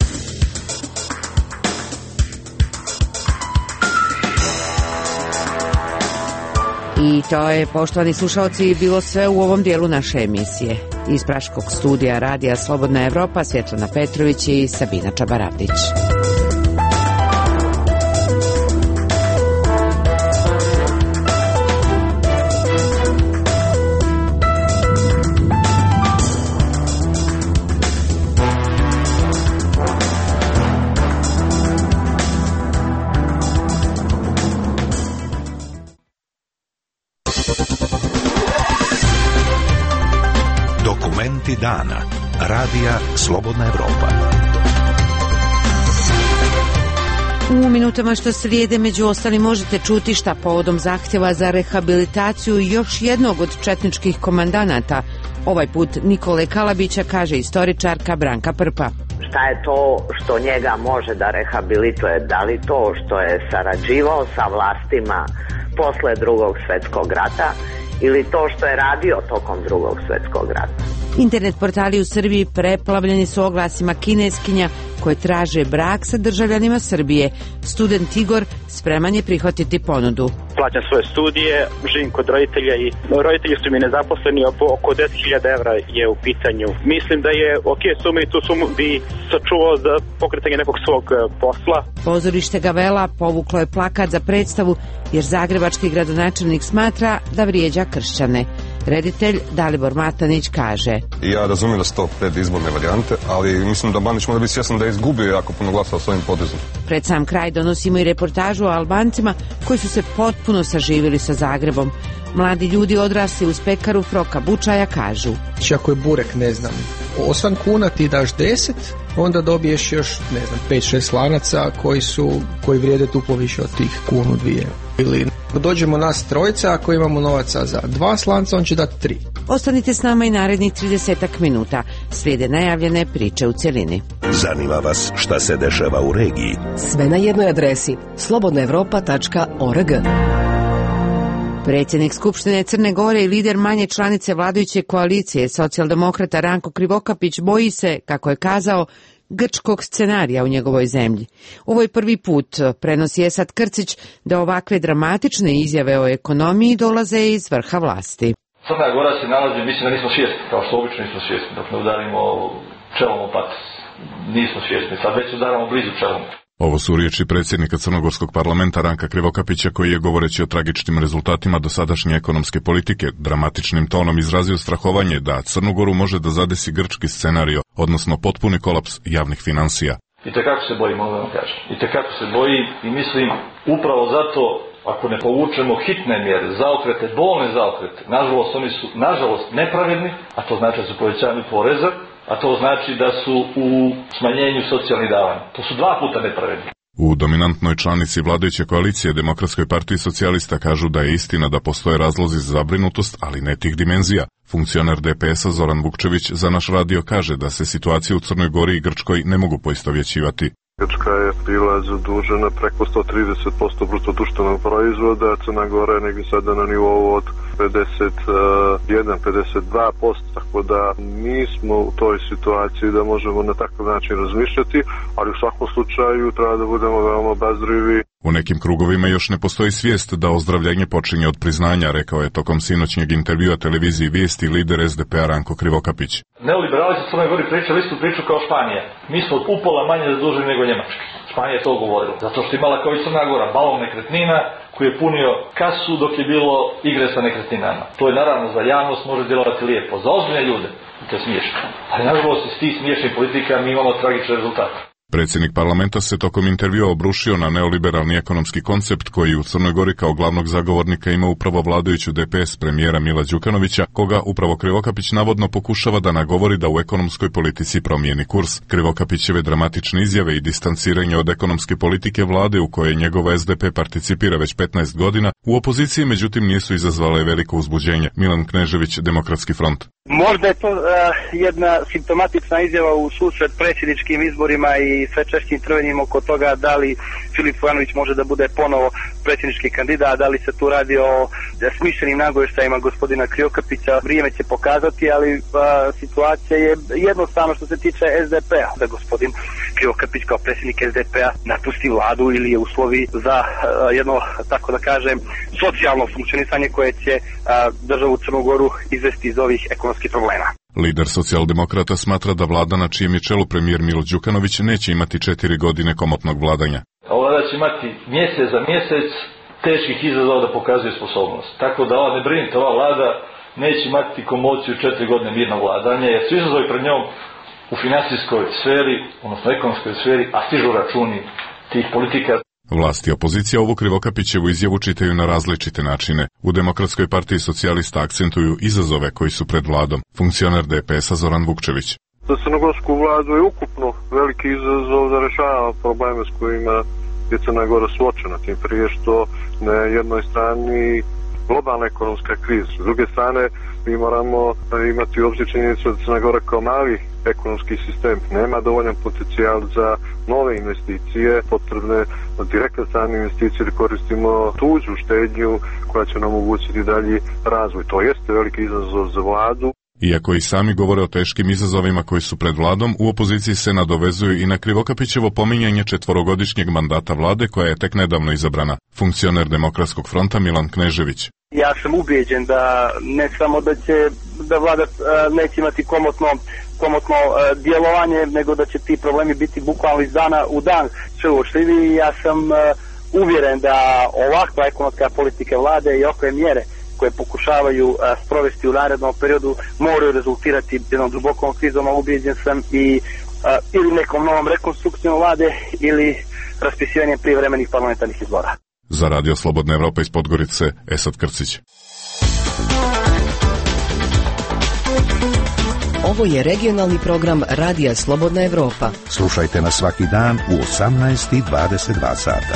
I to je, poštovani slušalci, bilo sve u ovom dijelu naše emisije. Iz Praškog studija Radija Slobodna Evropa, Svjetlana Petrović i Sabina Čabaravdić. Dokumenti dana. Radija Slobodna Evropa. U minutama što slijede među ostalim možete čuti šta povodom zahtjeva za rehabilitaciju još jednog od četničkih komandanata, ovaj put Nikole Kalabića, kaže istoričarka Branka Prpa. Šta je to što njega može da rehabilituje? Da li to što je sarađivao sa vlastima posle drugog svjetskog rata ili to što je radio tokom drugog svjetskog rata? Internet portali u Srbiji preplavljeni su oglasima kineskinja koje traže brak sa državljanima Srbije. Student Igor spreman je prihvatiti ponudu. Plaćam svoje studije, živim kod roditelja i roditelji su mi nezaposleni, oko deset hiljada evra je u pitanju. Mislim da je ok suma i tu sumu bi sačuvao za pokretanje nekog svog posla. Pozorište Gavela povuklo je plakat za predstavu jer zagrebački gradonačelnik smatra da vrijeđa kršćane. Reditelj Dalibor Matanić kaže: Ja razumijem da su to predizborne varijante, ali mislim da Bandić mora biti svjestan da je izgubio jako puno glasova s ovim potezom. Pred sam kraj donosimo i reportažu o Albancima koji su se potpuno saživili sa Zagrebom. Mladi ljudi odrasli uz pekaru Froka Bučaja kažu: Ako je burek, ne znam, osam kuna ti daš deset, onda dobiješ još, ne znam, pet šest lanaca koji su, koji vrijede duplo više od tih kunu dvije. Ili dođemo nas trojica, ako imamo novaca za dva slanca, on će dati tri. Ostanite s nama i narednih tridesetak minuta. Slijede najavljene priče u cjelini. Zanima vas šta se dešava u regiji? Sve na jednoj adresi slobodna evropa tačka org. Predsjednik Skupštine Crne Gore i lider manje članice vladajuće koalicije, socijaldemokrata Ranko Krivokapić, boji se, kako je kazao, grčkog scenarija u njegovoj zemlji. Ovo je prvi put, prenosi Esad Krcić, da ovakve dramatične izjave o ekonomiji dolaze iz vrha vlasti. Crna Gora se nalazi, mislim da nismo svjesni, kao što obično nismo svjesni, dok ne udarimo čelom o patos. Nismo svjesni, sad već udaramo blizu čelom. Ovo su riječi predsjednika Crnogorskog parlamenta Ranka Krivokapića, koji je, govoreći o tragičnim rezultatima dosadašnje ekonomske politike, dramatičnim tonom izrazio strahovanje da Crnu Goru može da zadesi grčki scenario, odnosno potpuni kolaps javnih financija. I tekako se bojim, ovo vam kažem. I tekako se bojim i mislim upravo zato, ako ne povučemo hitne mjere, zaokrete, bolne zaokrete, nažalost oni su, nažalost, nepravedni, a to znači da su povećani poreza, a to znači da su u smanjenju socijalnih davanja. To su dva puta nepravedni. U dominantnoj članici vladajuće koalicije Demokratskoj partiji socijalista kažu da je istina da postoje razlozi za zabrinutost, ali ne tih dimenzija. Funkcioner D P S-a Zoran Vukčević za naš radio kaže da se situacije u Crnoj Gori i Grčkoj ne mogu poistovjećivati. Grčka je bila zadužena preko sto trideset posto bruto društvenog proizvoda, Crna Gora je negdje sada na nivou od pedeset jedan do pedeset dva posto, tako da nismo u toj situaciji da možemo na takav način razmišljati, ali u svakom slučaju treba da budemo veoma obazrivi. U nekim krugovima još ne postoji svijest da ozdravljenje počinje od priznanja, rekao je tokom sinoćnjeg intervjua televiziji Vijesti lider S D P-a Ranko Krivokapić. Neoliberali su Crnoj Gori pričali istu priču kao Španija. Mi smo upola manje zaduženi nego Njemački. Španija je to govorila. Zato što imala kao i Crna Gora balon nekretnina koji je punio kasu dok je bilo igre sa nekretninama. To je naravno za javnost može djelovati lijepo. Za ozbiljne ljude to je smiješno. Ali nažalost iz tih smiješnih politika mi imamo tragične rezultate. Predsjednik parlamenta se tokom intervjua obrušio na neoliberalni ekonomski koncept koji u Crnoj Gori kao glavnog zagovornika ima upravo vladajuću D P S premijera Mila Đukanovića, koga upravo Krivokapić navodno pokušava da nagovori da u ekonomskoj politici promijeni kurs. Krivokapićeve dramatične izjave i distanciranje od ekonomske politike vlade u kojoj njegova S D P participira već petnaest godina, u opoziciji međutim nisu izazvale veliko uzbuđenje. Milan Knežević, Demokratski front. Možda je to uh, jedna simptomatična izjava u susret predsjedničkim izborima i sve češćim trvenjem oko toga da li Filip Vujanović može da bude ponovo predsjednički kandidat, da li se tu radi o smišljenim nagovještajima gospodina Krivokapića. Vrijeme će pokazati, ali uh, situacija je jednostavno što se tiče S D P-a. Da gospodin Krivokapić kao predsjednik S D P-a napusti vladu ili je uslovi za uh, jedno, tako da kažem, socijalno funkcionisanje koje će uh, državu Crnu Goru izvesti iz ovih ekonomskih problema. Lider socijaldemokrata smatra da vlada na čijem je čelu premijer Milo Đukanović neće imati četiri godine komotnog vladanja. Ova vlada će imati mjesec za mjesec teških izazova da pokazuje sposobnost. Tako da ova ne brinite, ova vlada neće imati komociju četiri godine mirnog vladanja, jer su izazovi pred njom u finansijskoj sferi, odnosno ekonomskoj sferi, a stižu računi tih politika. Vlast i opozicija ovu Krivokapićevu izjavu čitaju na različite načine. U Demokratskoj partiji socijalista akcentuju izazove koji su pred vladom. Funkcioner D P S-a Zoran Vukčević. Za crnogorsku vladu je ukupno veliki izazov da rešava probleme s kojima je Crna Gora suočena, tim prije što na jednoj strani globalna ekonomska kriza. S druge strane, mi moramo imati u obzir činjenicu da Crna Gora kao mali ekonomski sistem nema dovoljan potencijal za nove investicije, potrebne direktne strane investicije da koristimo tuđu štednju koja će nam omogućiti dalji razvoj. To jeste veliki izazov za vladu. Iako i sami govore o teškim izazovima koji su pred vladom, u opoziciji se nadovezuju i na Krivokapićevo pominjanje četvorogodišnjeg mandata vlade koja je tek nedavno izabrana. Funkcioner Demokratskog fronta Milan Knežević. Ja sam ubeđen da ne samo da će da vlada neće imati komotno, komotno djelovanje, nego da će ti problemi biti bukvalno iz dana u dan sve uočljiviji. Ja sam uvjeren da ovakva ekonomska politika vlade i ovakve mjere koje pokušavaju a, sprovesti u narednom periodu moraju rezultirati jednom dubokom krizom, a ubijeđen sam i a, ili nekom novom rekonstrukcijom vlade ili raspisivanjem privremenih parlamentarnih izbora. Za Radio Slobodna Evropa iz Podgorice, Esad Krcić. Ovo je regionalni program Radija Slobodna Evropa. Slušajte nas svaki dan u osamnaest i dvadeset dva sata.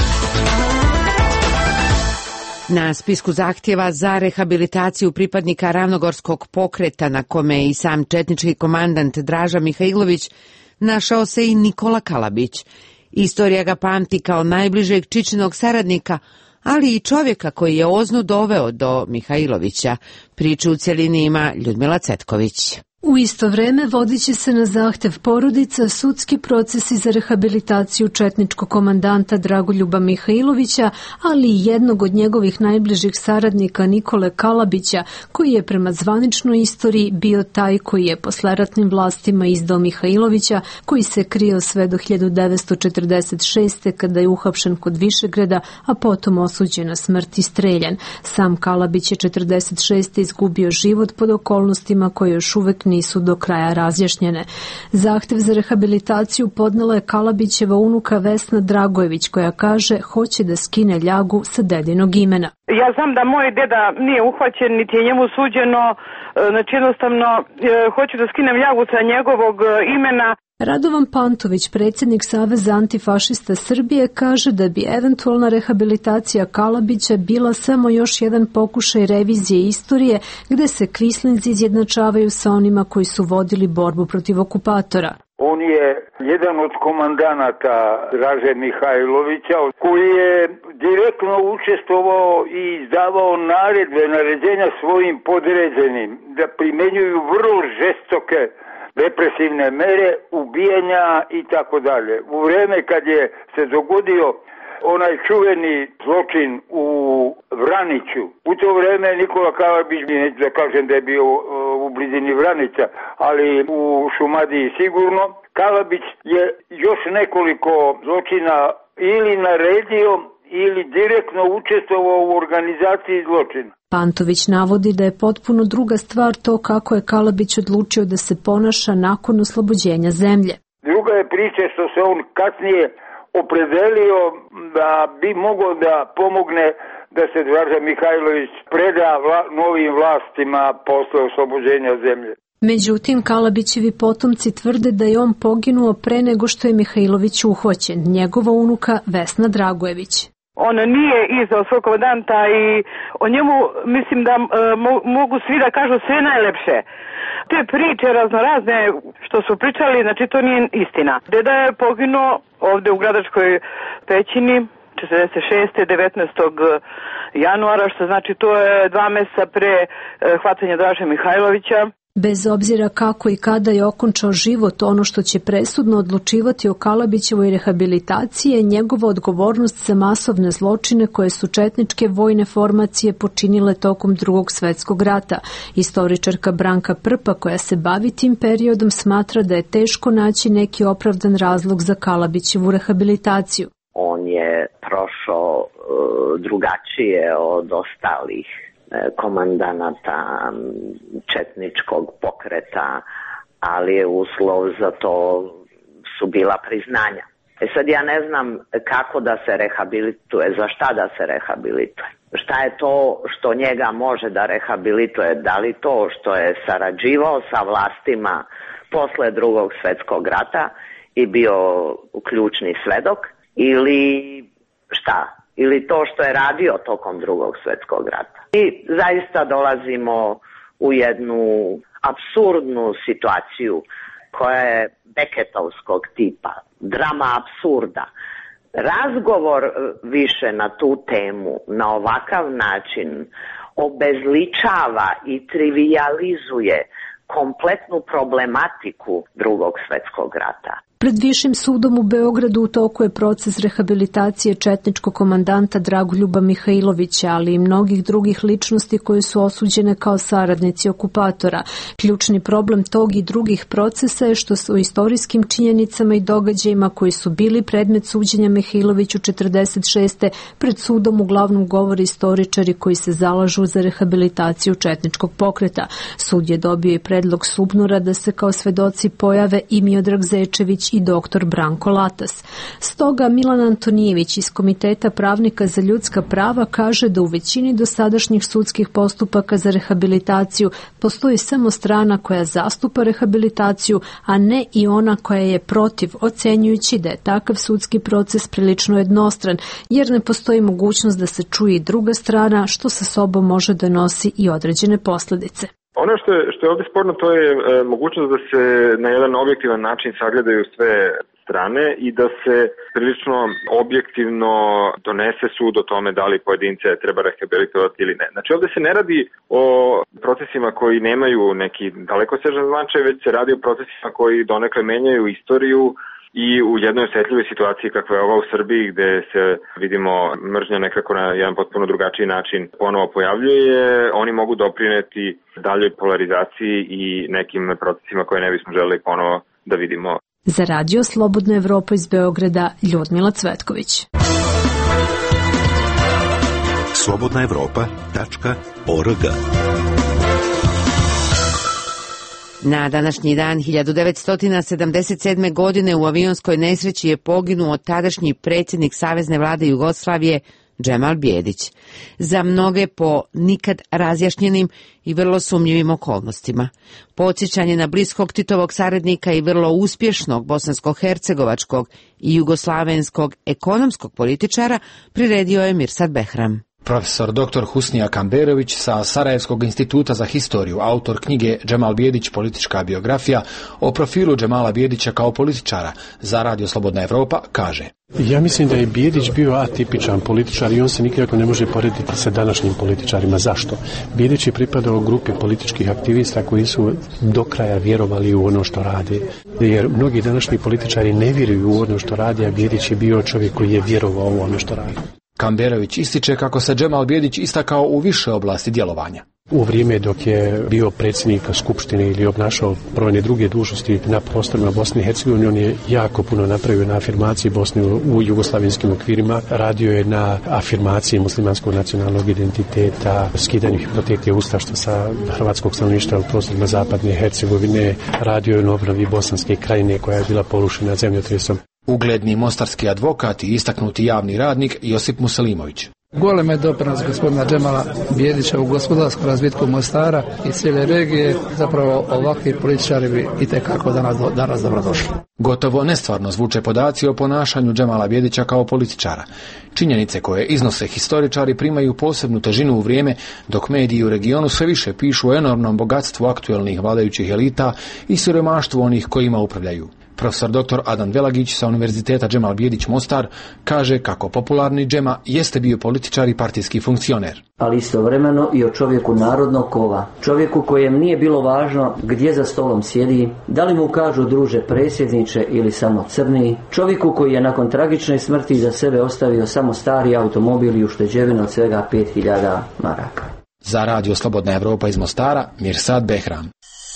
Na spisku zahtjeva za rehabilitaciju pripadnika Ravnogorskog pokreta, na kome je i sam četnički komandant Draža Mihajlović, našao se i Nikola Kalabić. Istorija ga pamti kao najbližeg Čičinog saradnika, ali i čovjeka koji je Oznu doveo do Mihajlovića. Priču u cjelini ima Ljudmila Cetković. U isto vreme vodit će se na zahtev porodica sudski procesi za rehabilitaciju četničkog komandanta Dragoljuba Mihajlovića, ali i jednog od njegovih najbližih saradnika Nikole Kalabića, koji je prema zvaničnoj istoriji bio taj koji je posle ratnim vlastima izdao Mihajlovića, koji se krio sve do hiljadu devetsto četrdeset šeste. kada je uhapšen kod Višegrada, a potom osuđen na smrt i streljan. Sam Kalabić je četrdeset šeste. izgubio život pod okolnostima koje još uvek nisu do kraja razjašnjene. Zahtev za rehabilitaciju podnela je Kalabićeva unuka Vesna Dragojević, koja kaže hoće da skine ljagu sa dedinog imena. Ja znam da moj deda nije uhvaćen, niti je njemu suđeno, znači jednostavno hoću da skinem ljagu sa njegovog imena. Radovan Pantović, predsjednik Saveza antifašista Srbije, kaže da bi eventualna rehabilitacija Kalabića bila samo još jedan pokušaj revizije istorije gdje se kvislinci izjednačavaju sa onima koji su vodili borbu protiv okupatora. On je jedan od komandanata Draže Mihajlovića koji je direktno učestvovao i izdavao naredbe, naređenja svojim podređenim da primjenjuju vrlo žestoke represivne mere, ubijanja i tako dalje. U vrijeme kad je se dogodio onaj čuveni zločin u Vraniću, u to vrijeme Nikola Kalabić, neću da kažem da je bio u blizini Vranica, ali u Šumadiji sigurno, Kalabić je još nekoliko zločina ili naredio ili direktno učestvovao u organizaciji zločina. Pantović navodi da je potpuno druga stvar to kako je Kalabić odlučio da se ponaša nakon oslobođenja zemlje. Druga je priča što se on kasnije opredelio da bi mogao da pomogne da se Draža Mihajlović preda vla, novim vlastima posle oslobođenja zemlje. Međutim, Kalabićevi potomci tvrde da je on poginuo pre nego što je Mihajlović uhvaćen, njegova unuka Vesna Dragojević. On nije izdao svog komandanta i o njemu mislim da mo, mogu svi da kažu sve najlepše. Te priče raznorazne što su pričali, znači to nije istina. Deda je poginuo ovdje u Gradačkoj pećini četrdeset šeste. devetnaestog januara, što znači to je dva mjeseca pre hvatanja Draže Mihajlovića. Bez obzira kako i kada je okončao život, ono što će presudno odlučivati o Kalabićevoj rehabilitaciji je njegova odgovornost za masovne zločine koje su četničke vojne formacije počinile tokom Drugog svjetskog rata. Istoričarka Branka Prpa, koja se bavi tim periodom, smatra da je teško naći neki opravdan razlog za Kalabićevu rehabilitaciju. On je prošao uh, drugačije od ostalih komandanata četničkog pokreta, ali je uslov za to su bila priznanja. E sad ja ne znam kako da se rehabilituje, za šta da se rehabilituje. Šta je to što njega može da rehabilituje? Da li to što je sarađivao sa vlastima posle drugog svjetskog rata i bio ključni svedok, ili šta? Ili to što je radio tokom drugog svjetskog rata. I zaista dolazimo u jednu apsurdnu situaciju koja je Beketovskog tipa, drama apsurda. Razgovor više na tu temu, na ovakav način, obezličava i trivijalizuje kompletnu problematiku drugog svjetskog rata. Pred Višim sudom u Beogradu u toku je proces rehabilitacije četničkog komandanta Dragoljuba Mihajlovića, ali i mnogih drugih ličnosti koje su osuđene kao saradnici okupatora. Ključni problem tog i drugih procesa je što su istorijskim činjenicama i događajima koji su bili predmet suđenja Mihajloviću četrdeset šeste pred sudom uglavnom govore istoričari koji se zalažu za rehabilitaciju četničkog pokreta. Sud je dobio i predlog Subnora da se kao svedoci pojave i Miodrag Zečević i doktor Branko Latas. Stoga Milan Antonijević iz Komiteta pravnika za ljudska prava kaže da u većini dosadašnjih sudskih postupaka za rehabilitaciju postoji samo strana koja zastupa rehabilitaciju, a ne i ona koja je protiv, ocenjujući da je takav sudski proces prilično jednostran, jer ne postoji mogućnost da se čuje i druga strana, što sa sobom može da nosi i određene posljedice. Ono što je, što je ovdje sporno, to je e, mogućnost da se na jedan objektivan način sagledaju sve strane i da se prilično objektivno donese sud o tome da li pojedince treba rehabilitovati ili ne. Znači ovdje se ne radi o procesima koji nemaju neki dalekosežan značaj, već se radi o procesima koji donekle menjaju istoriju i u jednoj osjetljivoj situaciji kakva je ova u Srbiji, gde se, vidimo, mržnja nekako na jedan potpuno drugačiji način ponovo pojavljuje, oni mogu doprineti daljoj polarizaciji i nekim procesima koje ne bismo želeli ponovo da vidimo. Za radio Slobodna Evropa iz Beograda, Ljudmila Cvetković. slobodna evropa tačka org. Na današnji dan hiljadu devetsto sedamdeset sedme. godine u avionskoj nesreći je poginuo tadašnji predsjednik Savezne vlade Jugoslavije Džemal Bijedić. Za mnoge po nikad razjašnjenim i vrlo sumnjivim okolnostima. Podsjećanje na bliskog Titovog saradnika i vrlo uspješnog bosansko-hercegovačkog i jugoslavenskog ekonomskog političara priredio je Mirsad Behram. Profesor doktor Husnija Kamberović sa Sarajevskog instituta za historiju, autor knjige Džemal Bijedić, politička biografija, o profilu Džemala Bijedića kao političara za Radio Slobodna Evropa, kaže: Ja mislim da je Bijedić bio atipičan političar i on se nikako ne može porediti sa današnjim političarima. Zašto? Bijedić je pripadao grupi političkih aktivista koji su do kraja vjerovali u ono što rade. Jer mnogi današnji političari ne vjeruju u ono što rade, a Bijedić je bio čovjek koji je vjerovao u ono što rade. Kamberović ističe kako se Džemal Bijedić istakao u više oblasti djelovanja. U vrijeme dok je bio predsjednik Skupštine ili obnašao brojne druge dužnosti na prostorima Bosne i Hercegovine, on je jako puno napravio na afirmaciji Bosne u jugoslavenskim okvirima. Radio je na afirmaciji muslimanskog nacionalnog identiteta, skidanju hipoteke ustaštva sa hrvatskog stanovništva u prostorima zapadne Hercegovine. Radio je na obnovi Bosanske krajine koja je bila porušena zemljotresom. Ugledni mostarski advokat i istaknuti javni radnik Josip Muselimović. Golem je doprinos gospodina Džemala Bijedića u gospodarskom razvitku Mostara i cijele regije. Zapravo ovakvi političari bi itekako danas, danas dobrodošli. Gotovo nestvarno zvuče podaci o ponašanju Džemala Bijedića kao političara. Činjenice koje iznose historičari primaju posebnu težinu u vrijeme dok mediji u regionu sve više pišu o enormnom bogatstvu aktuelnih vladajućih elita i siromaštvu onih kojima upravljaju. Profesor doktor Adam Velagić sa Univerziteta Džemal Bijedić Mostar kaže kako popularni Džema jeste bio političar i partijski funkcioner. Ali istovremeno i o čovjeku narodnog kova. Čovjeku kojem nije bilo važno gdje za stolom sjedi, da li mu kažu druže predsjedniče ili samo crni. Čovjeku koji je nakon tragične smrti za sebe ostavio samo stari automobil i ušteđevinu od svega pet hiljada maraka. Za Radio Slobodna Evropa iz Mostara, Mirsad Behram.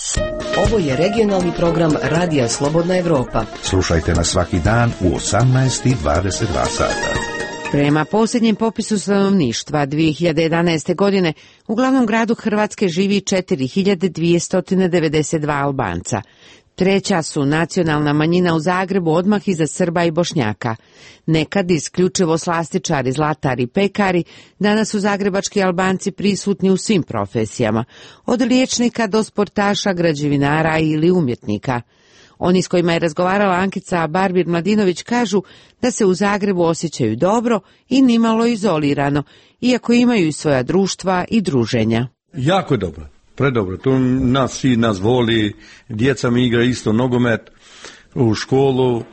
Ovo je regionalni program Radija Slobodna Evropa. Slušajte nas svaki dan u osamnaest i dvadeset dva sata. Prema posljednjem popisu stanovništva dvije hiljade jedanaeste. godine u glavnom gradu Hrvatske živi četiri hiljade dvjesto devedeset dva Albanca. Treća su nacionalna manjina u Zagrebu odmah iza Srba i Bošnjaka. Nekad isključivo slastičari, zlatari, pekari, danas su zagrebački Albanci prisutni u svim profesijama, od liječnika do sportaša, građevinara ili umjetnika. Oni s kojima je razgovarala Ankica Barbir-Mladinović kažu da se u Zagrebu osjećaju dobro i nimalo izolirano, iako imaju i svoja društva i druženja. Jako dobro, predobro. Tu nas svi nas voli, djeca mi igra isto nogomet u školu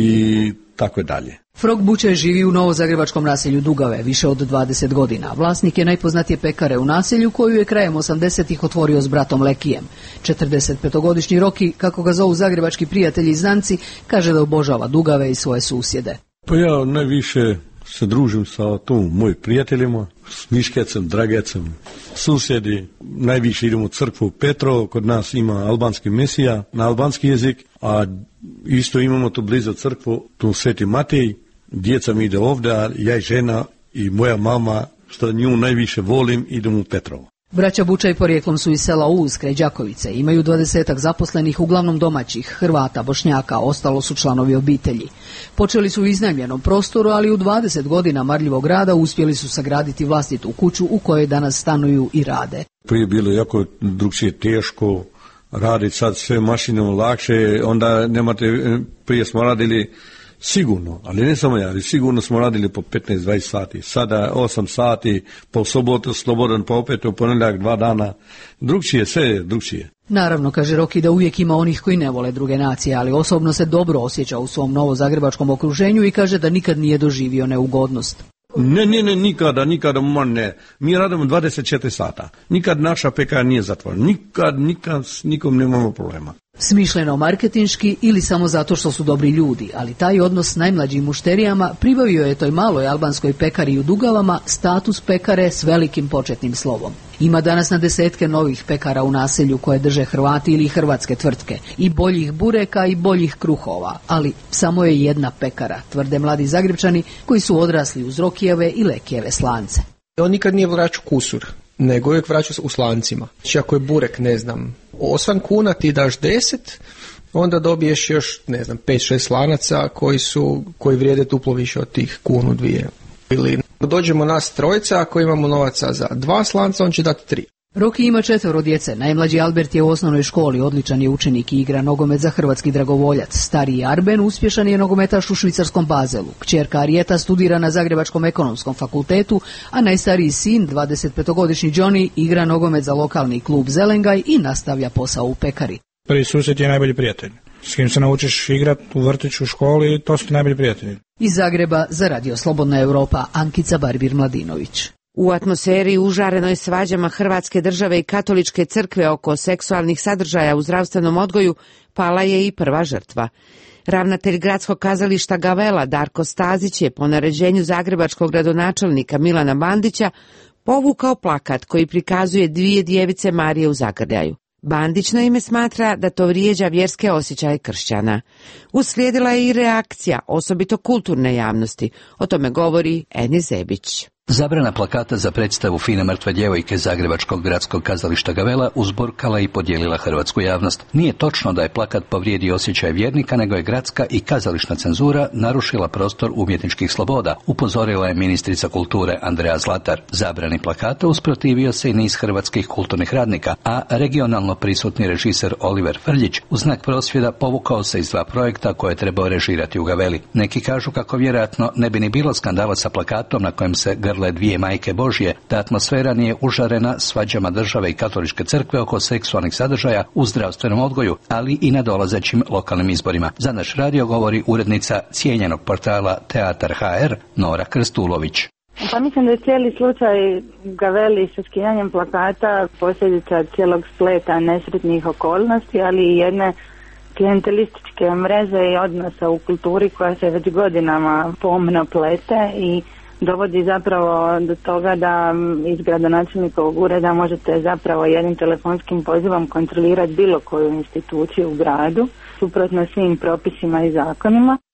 i tako dalje. Frog Bučaj živi u novozagrebačkom naselju Dugave više od dvadeset godina. Vlasnik je najpoznatije pekare u naselju koju je krajem osamdesetih otvorio s bratom Lekijem. četrdesetpetogodišnji Roki, kako ga zovu zagrebački prijatelji i znanci, kaže da obožava Dugave i svoje susjede. Pa ja najviše se družim sa tu mojim prijateljima, s Miškecem, Dragecem, susjedi. Najviše idemo u crkvu Petro, kod nas ima albanski mesija na albanski jezik, a isto imamo tu blizu crkvu, tu Sveti Matej. Djeca mi ide ovdje, a ja i žena i moja mama, što nju najviše volim, idem u Petrovo. Braća Bučaj porijeklom su iz sela Uz kraj Đakovice. Imaju dvadesetak zaposlenih, uglavnom domaćih, Hrvata, Bošnjaka, ostalo su članovi obitelji. Počeli su u iznajmljenom prostoru, ali u dvadeset godina marljivog rada uspjeli su sagraditi vlastitu kuću u kojoj danas stanuju i rade. Prije je bilo jako drugčije teško raditi, sad sve mašinom lakše, onda nemate, prije smo radili sigurno, ali ne samo ja, ali sigurno smo radili po petnaest dvadeset sati, sada osam sati, po sobotu slobodan, pa opet u ponedjeljak dva dana, drugčije, sve je drugčije. Naravno, kaže Roki, da uvijek ima onih koji ne vole druge nacije, ali osobno se dobro osjeća u svom novozagrebačkom okruženju i kaže da nikad nije doživio neugodnost. Ne, ne, ne, nikada, nikada, man ne. Mi radimo dvadeset četiri sata. Nikad naša pekara nije zatvorena. Nikad, nikad s nikom nemamo problema. Smišljeno marketinški ili samo zato što su dobri ljudi, ali taj odnos s najmlađim mušterijama pribavio je toj maloj albanskoj pekari u Dugavama status pekare s velikim početnim slovom. Ima danas na desetke novih pekara u naselju koje drže Hrvati ili hrvatske tvrtke, i boljih bureka i boljih kruhova, ali samo je jedna pekara, tvrde mladi Zagrebčani koji su odrasli uz Rokijeve i Lekijeve slance. On nikad nije vraćao kusur, nego uvijek vraćao u slancima. Znači ako je burek, ne znam, osam kuna ti daš deset, onda dobiješ još, ne znam, pet šest slanaca koji su, koji vrijede duplo više od tih kunu dvije. Ili dođemo nas trojica, ako imamo novaca za dva slanca, on će dati tri. Roki ima četvero djece. Najmlađi Albert je u osnovnoj školi, odličan je učenik i igra nogomet za hrvatski dragovoljac. Stariji Arben uspješan je nogometaš u švicarskom Bazelu. Kćerka Arijeta studira na Zagrebačkom ekonomskom fakultetu, a najstariji sin, dvadesetpetogodišnji Johnny, igra nogomet za lokalni klub Zelengaj i nastavlja posao u pekari. Prvi susjed je najbolji prijatelj. S kim se naučiš igrat u vrtiću, u školi, to su najbolji prijatelji. Iz Zagreba za Radio Slobodna Europa, Ankica Barbir-Mladinović. U atmosferi užarenoj svađama Hrvatske države i Katoličke crkve oko seksualnih sadržaja u zdravstvenom odgoju pala je i prva žrtva. Ravnatelj gradskog kazališta Gavela Darko Stazić je po naređenju zagrebačkog gradonačelnika Milana Bandića povukao plakat koji prikazuje dvije djevice Marije u zagrljaju. Bandić na ime smatra da to vrijeđa vjerske osjećaje kršćana. Uslijedila je i reakcija, osobito kulturne javnosti. O tome govori Eni Zebić. Zabrana plakata za predstavu Fine mrtve djevojke Zagrebačkog gradskog kazališta Gavela uzburkala i podijelila hrvatsku javnost. Nije točno da je plakat povrijedio osjećaj vjernika, nego je gradska i kazališna cenzura narušila prostor umjetničkih sloboda, upozorila je ministrica kulture Andrea Zlatar. Zabrani plakata usprotivio se i niz hrvatskih kulturnih radnika, a regionalno prisutni režiser Oliver Frljić u znak prosvjeda povukao se iz dva projekta koje je trebao režirati u Gaveli. Neki kažu kako vjerojatno ne bi ni bilo skandala sa plakatom na kojem se grle dvije majke Božje, da atmosfera nije užarena svađama države i Katoličke crkve oko seksualnih sadržaja u zdravstvenom odgoju, ali i na dolazećim lokalnim izborima. Za naš radio govori urednica cijenjenog portala Teatar ha er Nora Krstulović. Pa mislim da je cijeli slučaj Gaveli sa skidanjem plakata posljedica cijelog spleta nesretnih okolnosti, ali i jedne klijentelističke mreže i odnosa u kulturi koja se već godinama pomno plete i dovodi zapravo do toga da iz gradonačelnikovog ureda možete zapravo jednim telefonskim pozivom kontrolirati bilo koju instituciju u gradu, suprotno svim propisima i zakonima.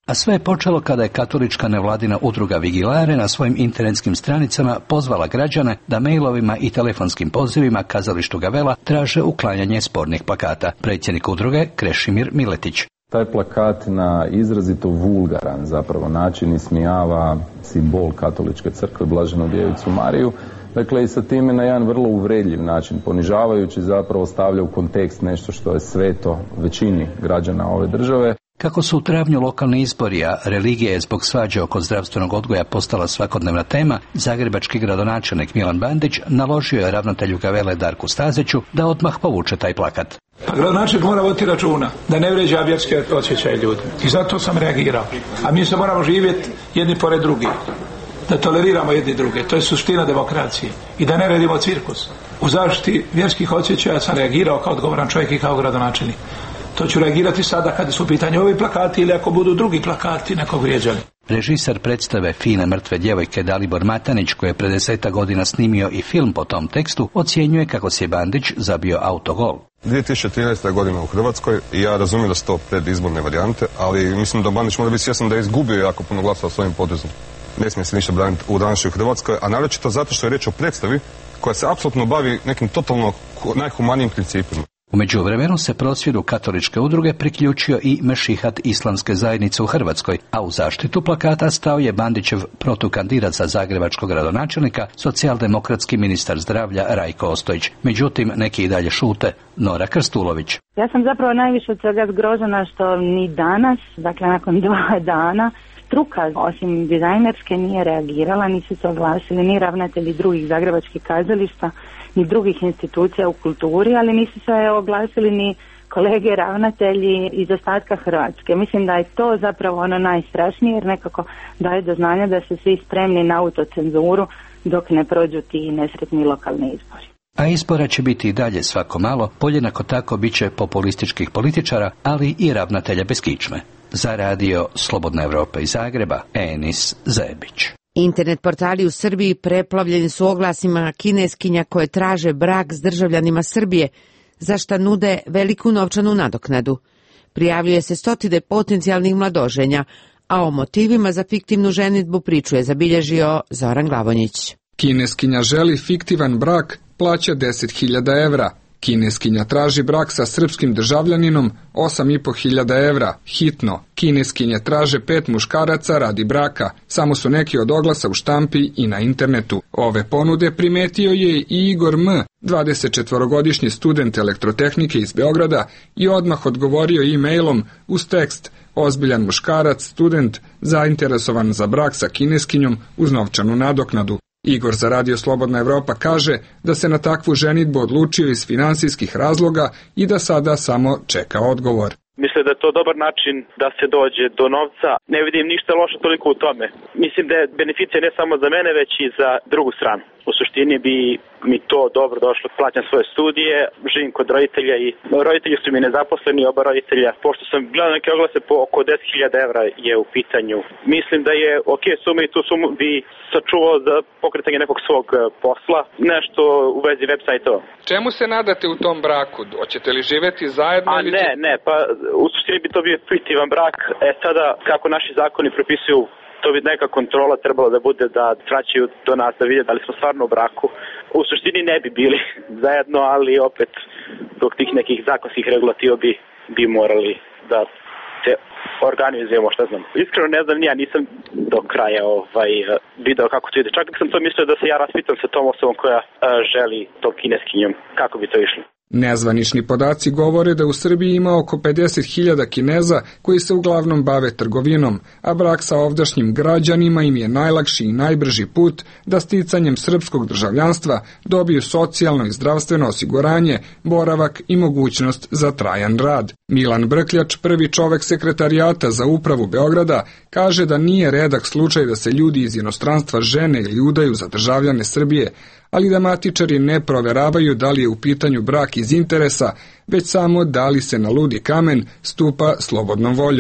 A sve je počelo kada je katolička nevladina udruga Vigilare na svojim internetskim stranicama pozvala građane da mailovima i telefonskim pozivima kazalištu Gavela traže uklanjanje spornih plakata. Predsjednik udruge Krešimir Miletić. Taj plakat na izrazito vulgaran zapravo način ismijava simbol katoličke crkve, Blaženu Djevicu Mariju. Dakle, i sa time na jedan vrlo uvredljiv način, ponižavajući zapravo stavlja u kontekst nešto što je sveto većini građana ove države. Kako su u travnju lokalni izbori, a religija je zbog svađe oko zdravstvenog odgoja postala svakodnevna tema, zagrebački gradonačelnik Milan Bandić naložio je ravnatelju Gavele Darku Staziću da odmah povuče taj plakat. Pa gradonačelnik mora voditi računa da ne vrijeđa vjerske osjećaje ljudi. I zato sam reagirao. A mi se moramo živjeti jedni pored drugih. Da toleriramo jedni druge. To je suština demokracije. I da ne redimo cirkus. U zaštiti vjerskih osjećaja sam reagirao kao odgovoran čovjek i kao gradonačelnik. To ću reagirati sada kada su u pitanju ovi plakati ili ako budu drugi plakati nekog vrijeđali. Režiser predstave Fine mrtve djevojke Dalibor Matanić, koji je pred desetak godina snimio i film po tom tekstu, ocjenjuje kako si je Bandić zabio autogol. dvije tisuće trinaesta. godina u Hrvatskoj i ja razumijem da su to predizborne varijante, ali mislim da Bandić mora biti svjestan da je izgubio jako puno glasova svojim potezom. Ne smije se ništa braniti u današnjoj Hrvatskoj, a naročito zato što je riječ o predstavi koja se apsolutno bavi nekim totalno najhumanijim principima. U međuvremenu se prosvjedu katoličke udruge priključio i Mešihat islamske zajednice u Hrvatskoj, a u zaštitu plakata stao je Bandićev protukandidat za zagrebačkog gradonačelnika, socijaldemokratski ministar zdravlja Rajko Ostojić. Međutim, neki i dalje šute. Nora Krstulović. Ja sam zapravo najviše od svega zgrožena što ni danas, dakle nakon dva dana, struka, osim dizajnerske, nije reagirala, nisu se oglasili ni ravnatelji drugih zagrebačkih kazališta, ni drugih institucija u kulturi, ali nisu se oglasili ni kolege ravnatelji iz ostatka Hrvatske. Mislim da je to zapravo ono najstrašnije, jer nekako daje do znanja da su svi spremni na autocenzuru dok ne prođu ti nesretni lokalni izbori. A izbora će biti i dalje svako malo, podjednako tako bit će populističkih političara, ali i ravnatelja bez kičme. Za radio Slobodna Evropa iz Zagreba, Enis Zebić. Internet portali u Srbiji preplavljeni su oglasima kineskinja koje traže brak s državljanima Srbije, za šta nude veliku novčanu nadoknadu. Prijavljuje se stotine potencijalnih mladoženja, a o motivima za fiktivnu ženidbu priču je zabilježio Zoran Glavonjić. Kineskinja želi fiktivan brak, plaća deset hiljada evra. Kineskinja traži brak sa srpskim državljaninom, osam i po hiljada evra, hitno. Kineskinje traže pet muškaraca radi braka, samo su neki od oglasa u štampi i na internetu. Ove ponude primetio je i Igor M., dvadesetčetvorogodišnji student elektrotehnike iz Beograda, i odmah odgovorio e-mailom uz tekst: ozbiljan muškarac, student, zainteresovan za brak sa kineskinjom uz novčanu nadoknadu. Igor za radio Slobodna Evropa kaže da se na takvu ženidbu odlučio iz finansijskih razloga i da sada samo čeka odgovor. Mislim da je to dobar način da se dođe do novca. Ne vidim ništa loše toliko u tome. Mislim da je beneficija ne samo za mene, već i za drugu stranu. U suštini bi mi to dobro došlo. Plaćam svoje studije, živim kod roditelja i roditelji su mi nezaposleni, oba roditelja. Pošto sam gledao neke oglase po oko deset hiljada evra je u pitanju. Mislim da je ok suma i tu sumu bi sačuvao za pokretanje nekog svog posla. Nešto u vezi web sajtova. Čemu se nadate u tom braku? Hoćete li živjeti zajedno? A ili... ne, ne, pa u suštini bi to bio fiktivan brak. E sada, kako naši zakoni propisuju, to bi neka kontrola trebala da bude da traćaju do nas da vide da li smo stvarno u braku. U suštini ne bi bili zajedno, ali opet zbog tih nekih zakonskih regulativa bi, bi morali da se organizujemo, šta znam. Iskreno ne znam, ja nisam do kraja ovaj, video kako to ide. Čak sam to mislio da se ja raspitam sa tom osobom koja a, želi to kineskinjom. Kako bi to išlo? Nezvanični podaci govore da u Srbiji ima oko pedeset hiljada Kineza koji se uglavnom bave trgovinom, a brak sa ovdašnjim građanima im je najlakši i najbrži put da sticanjem srpskog državljanstva dobiju socijalno i zdravstveno osiguranje, boravak i mogućnost za trajan rad. Milan Brkljač, prvi čovek sekretarijata za upravu Beograda, kaže da nije redak slučaj da se ljudi iz inostranstva žene ili udaju za državljane Srbije, ali da matičari ne proveravaju da li je u pitanju brak iz interesa, već samo da li se na ludi kamen stupa slobodnom voljom.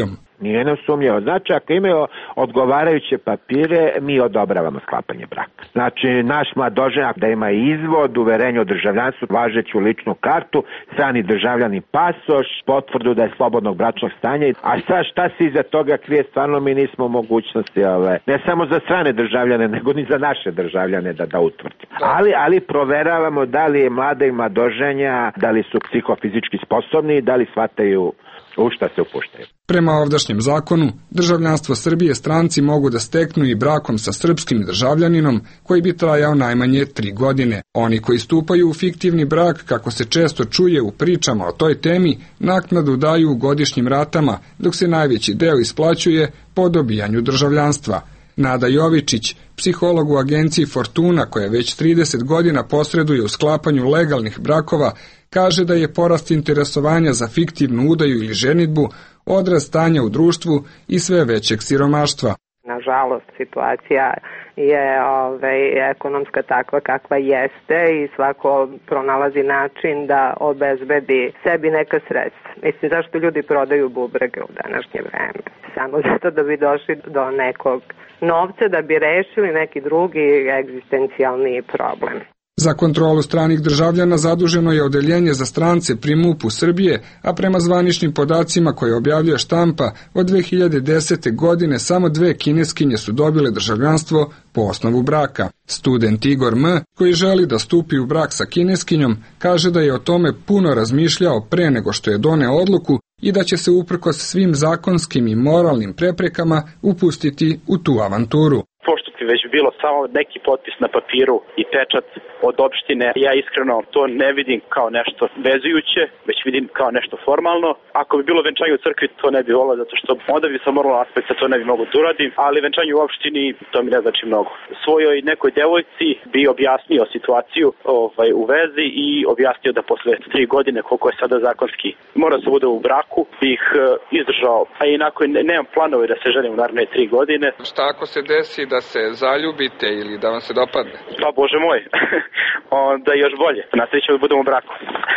Nije nam sumnjivo. Znači, ako imaju odgovarajuće papire, mi odobravamo sklapanje braka. Znači, naš mladoženak da ima izvod, uverenje o državljanstvu, važeću ličnu kartu, strani državljani pasoš, potvrdu da je slobodnog bračnog stanja. A sad šta se iza toga krije, stvarno mi nismo u mogućnosti, ove, ne samo za strane državljane, nego ni za naše državljane da, da utvrdimo. Ali, ali proveravamo da li je mlada i mladoženja, da li su psihofizički sposobni i da li shvataju u šta se upuštaju. Prema ovdašnjem zakonu, državljanstvo Srbije stranci mogu da steknu i brakom sa srpskim državljaninom koji bi trajao najmanje tri godine. Oni koji stupaju u fiktivni brak, kako se često čuje u pričama o toj temi, naknadu daju u godišnjim ratama, dok se najveći deo isplaćuje po dobijanju državljanstva. Nada Jovičić, psiholog u agenciji Fortuna, koja već trideset godina posreduje u sklapanju legalnih brakova, kaže da je porast interesovanja za fiktivnu udaju ili ženidbu odraz stanja u društvu i sve većeg siromaštva. Nažalost, situacija je ovaj, ekonomska takva kakva jeste i svako pronalazi način da obezbedi sebi neka sredstva. Mislim, zašto ljudi prodaju bubrege u današnje vreme? Samo zato da bi došli do nekog novca, da bi rešili neki drugi egzistencijalni problem. Za kontrolu stranih državljana zaduženo je odeljenje za strance pri MUP-u Srbije, a prema zvaničnim podacima koje objavljuje štampa, od dve hiljade desete. godine samo dve kineskinje su dobile državljanstvo po osnovu braka. Student Igor M., koji želi da stupi u brak sa kineskinjom, kaže da je o tome puno razmišljao pre nego što je doneo odluku i da će se uprkos svim zakonskim i moralnim preprekama upustiti u tu avanturu. Pošto ti već bilo samo neki potpis na papiru i pečat od opštine, ja iskreno to ne vidim kao nešto vezujuće, već vidim kao nešto formalno. Ako bi bilo venčanje u crkvi, to ne bi volao, zato što onda bi sa moralnog aspekta to ne bi mogo da uradim, ali venčanje u opštini, to mi ne znači mnogo. Svojoj nekoj devojci bi objasnio situaciju ovaj, u vezi i objasnio da posle tri godine, koliko je sada zakonski, mora se bude u braku, bih uh, izdržao. A inako ne, nemam planove da se ženim u naredne tri godine. Šta ako se desi da se zaljubite ili da vam se dopadne? Pa Bože moj, onda još bolje. Na sreću da budemo u braku.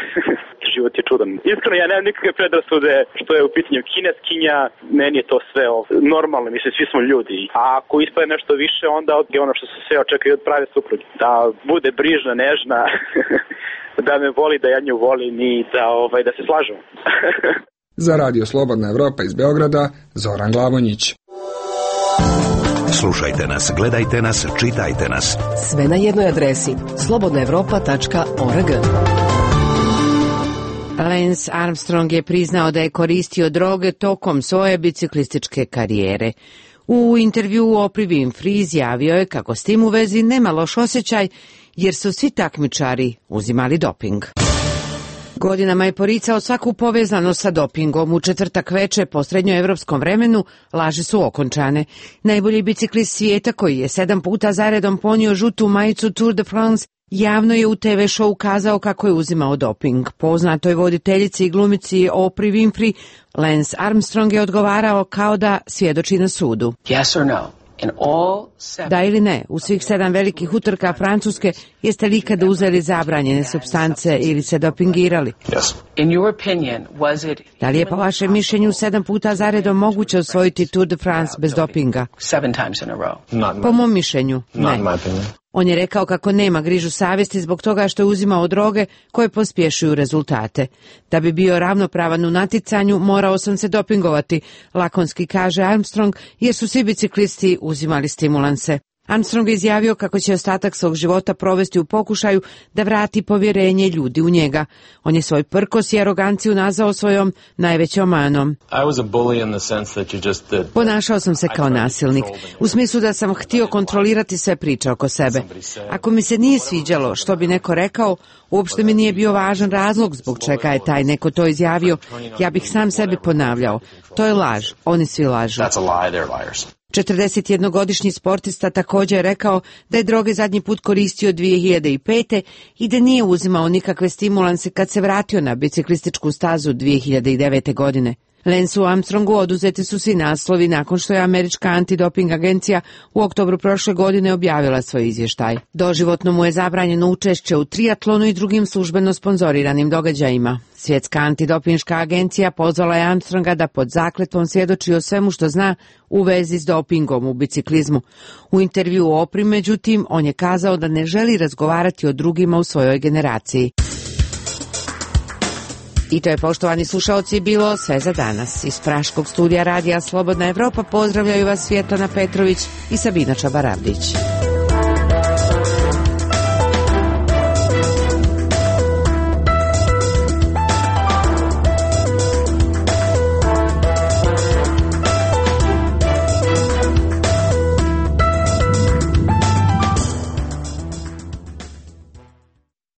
Život je čudan. Iskreno, ja nemam nikakve predrasude što je u pitanju kineskinja, meni je to sve normalno, mislim, svi smo ljudi. A ako ispade nešto više, onda je ono što se sve očekuje od prave supruge. Da bude brižna, nežna, da me voli, da ja nju volim i da, ovaj, da se slažemo. Za Radio Slobodna Evropa iz Beograda, Zoran Glavonjić. Slušajte nas, gledajte nas, čitajte nas. Sve na jednoj adresi slobodna evropa tačka org. Lance Armstrong je priznao da je koristio droge tokom svoje biciklističke karijere. U intervjuu Oprah Winfrey izjavio je kako s tim u vezi nema loš osjećaj jer su svi takmičari uzimali doping. Godinama je poricao svaku povezanost sa dopingom. U četvrtak veče po srednjoevropskom vremenu laži su okončane. Najbolji biciklist svijeta koji je sedam puta zaredom ponio žutu majicu Tour de France javno je u te ve show kazao kako je uzimao doping. Poznatoj voditeljici i glumici Oprah Winfrey Lance Armstrong je odgovarao kao da svjedoči na sudu. Yes or no? Da ili ne, u svih sedam velikih utrka Francuske jeste li ikada uzeli zabranjene supstance ili se dopingirali? Yes. In your opinion, was it... Da li je po vašem mišljenju sedam puta zaredom moguće osvojiti Tour de France bez dopinga? Seven times in a row. Po mom mišljenju, ne. On je rekao kako nema grižu savjesti zbog toga što je uzimao droge koje pospješuju rezultate. Da bi bio ravnopravan u natjecanju, morao sam se dopingovati, lakonski kaže Armstrong, jer su svi biciklisti uzimali stimulanse. Armstrong je izjavio kako će ostatak svog života provesti u pokušaju da vrati povjerenje ljudi u njega. On je svoj prkos i aroganciju nazvao svojom najvećom manom. Ponašao sam se kao nasilnik, u smislu da sam htio kontrolirati sve priče oko sebe. Ako mi se nije sviđalo što bi neko rekao, uopšte mi nije bio važan razlog zbog čega je taj neko to izjavio. Ja bih sam sebi ponavljao. To je laž, oni svi lažu. četrdesetjednogodišnji sportista također je rekao da je droge zadnji put koristio dvije hiljade pete. i da nije uzimao nikakve stimulanse kad se vratio na biciklističku stazu dvije hiljade devete. godine. Lancu Armstrongu oduzeti su svi naslovi nakon što je američka antidoping agencija u oktobru prošle godine objavila svoj izvještaj. Doživotno mu je zabranjeno učešće u triatlonu i drugim službeno sponzoriranim događajima. Svjetska antidopinška agencija pozvala je Armstronga da pod zakletvom svjedoči o svemu što zna u vezi s dopingom u biciklizmu. U intervju o Opri, međutim, on je kazao da ne želi razgovarati o drugima u svojoj generaciji. I to je, poštovani slušaoci, bilo sve za danas. Iz Praškog studija radija Slobodna Evropa pozdravljaju vas Svjetlana Petrović i Sabina Čabarabdić.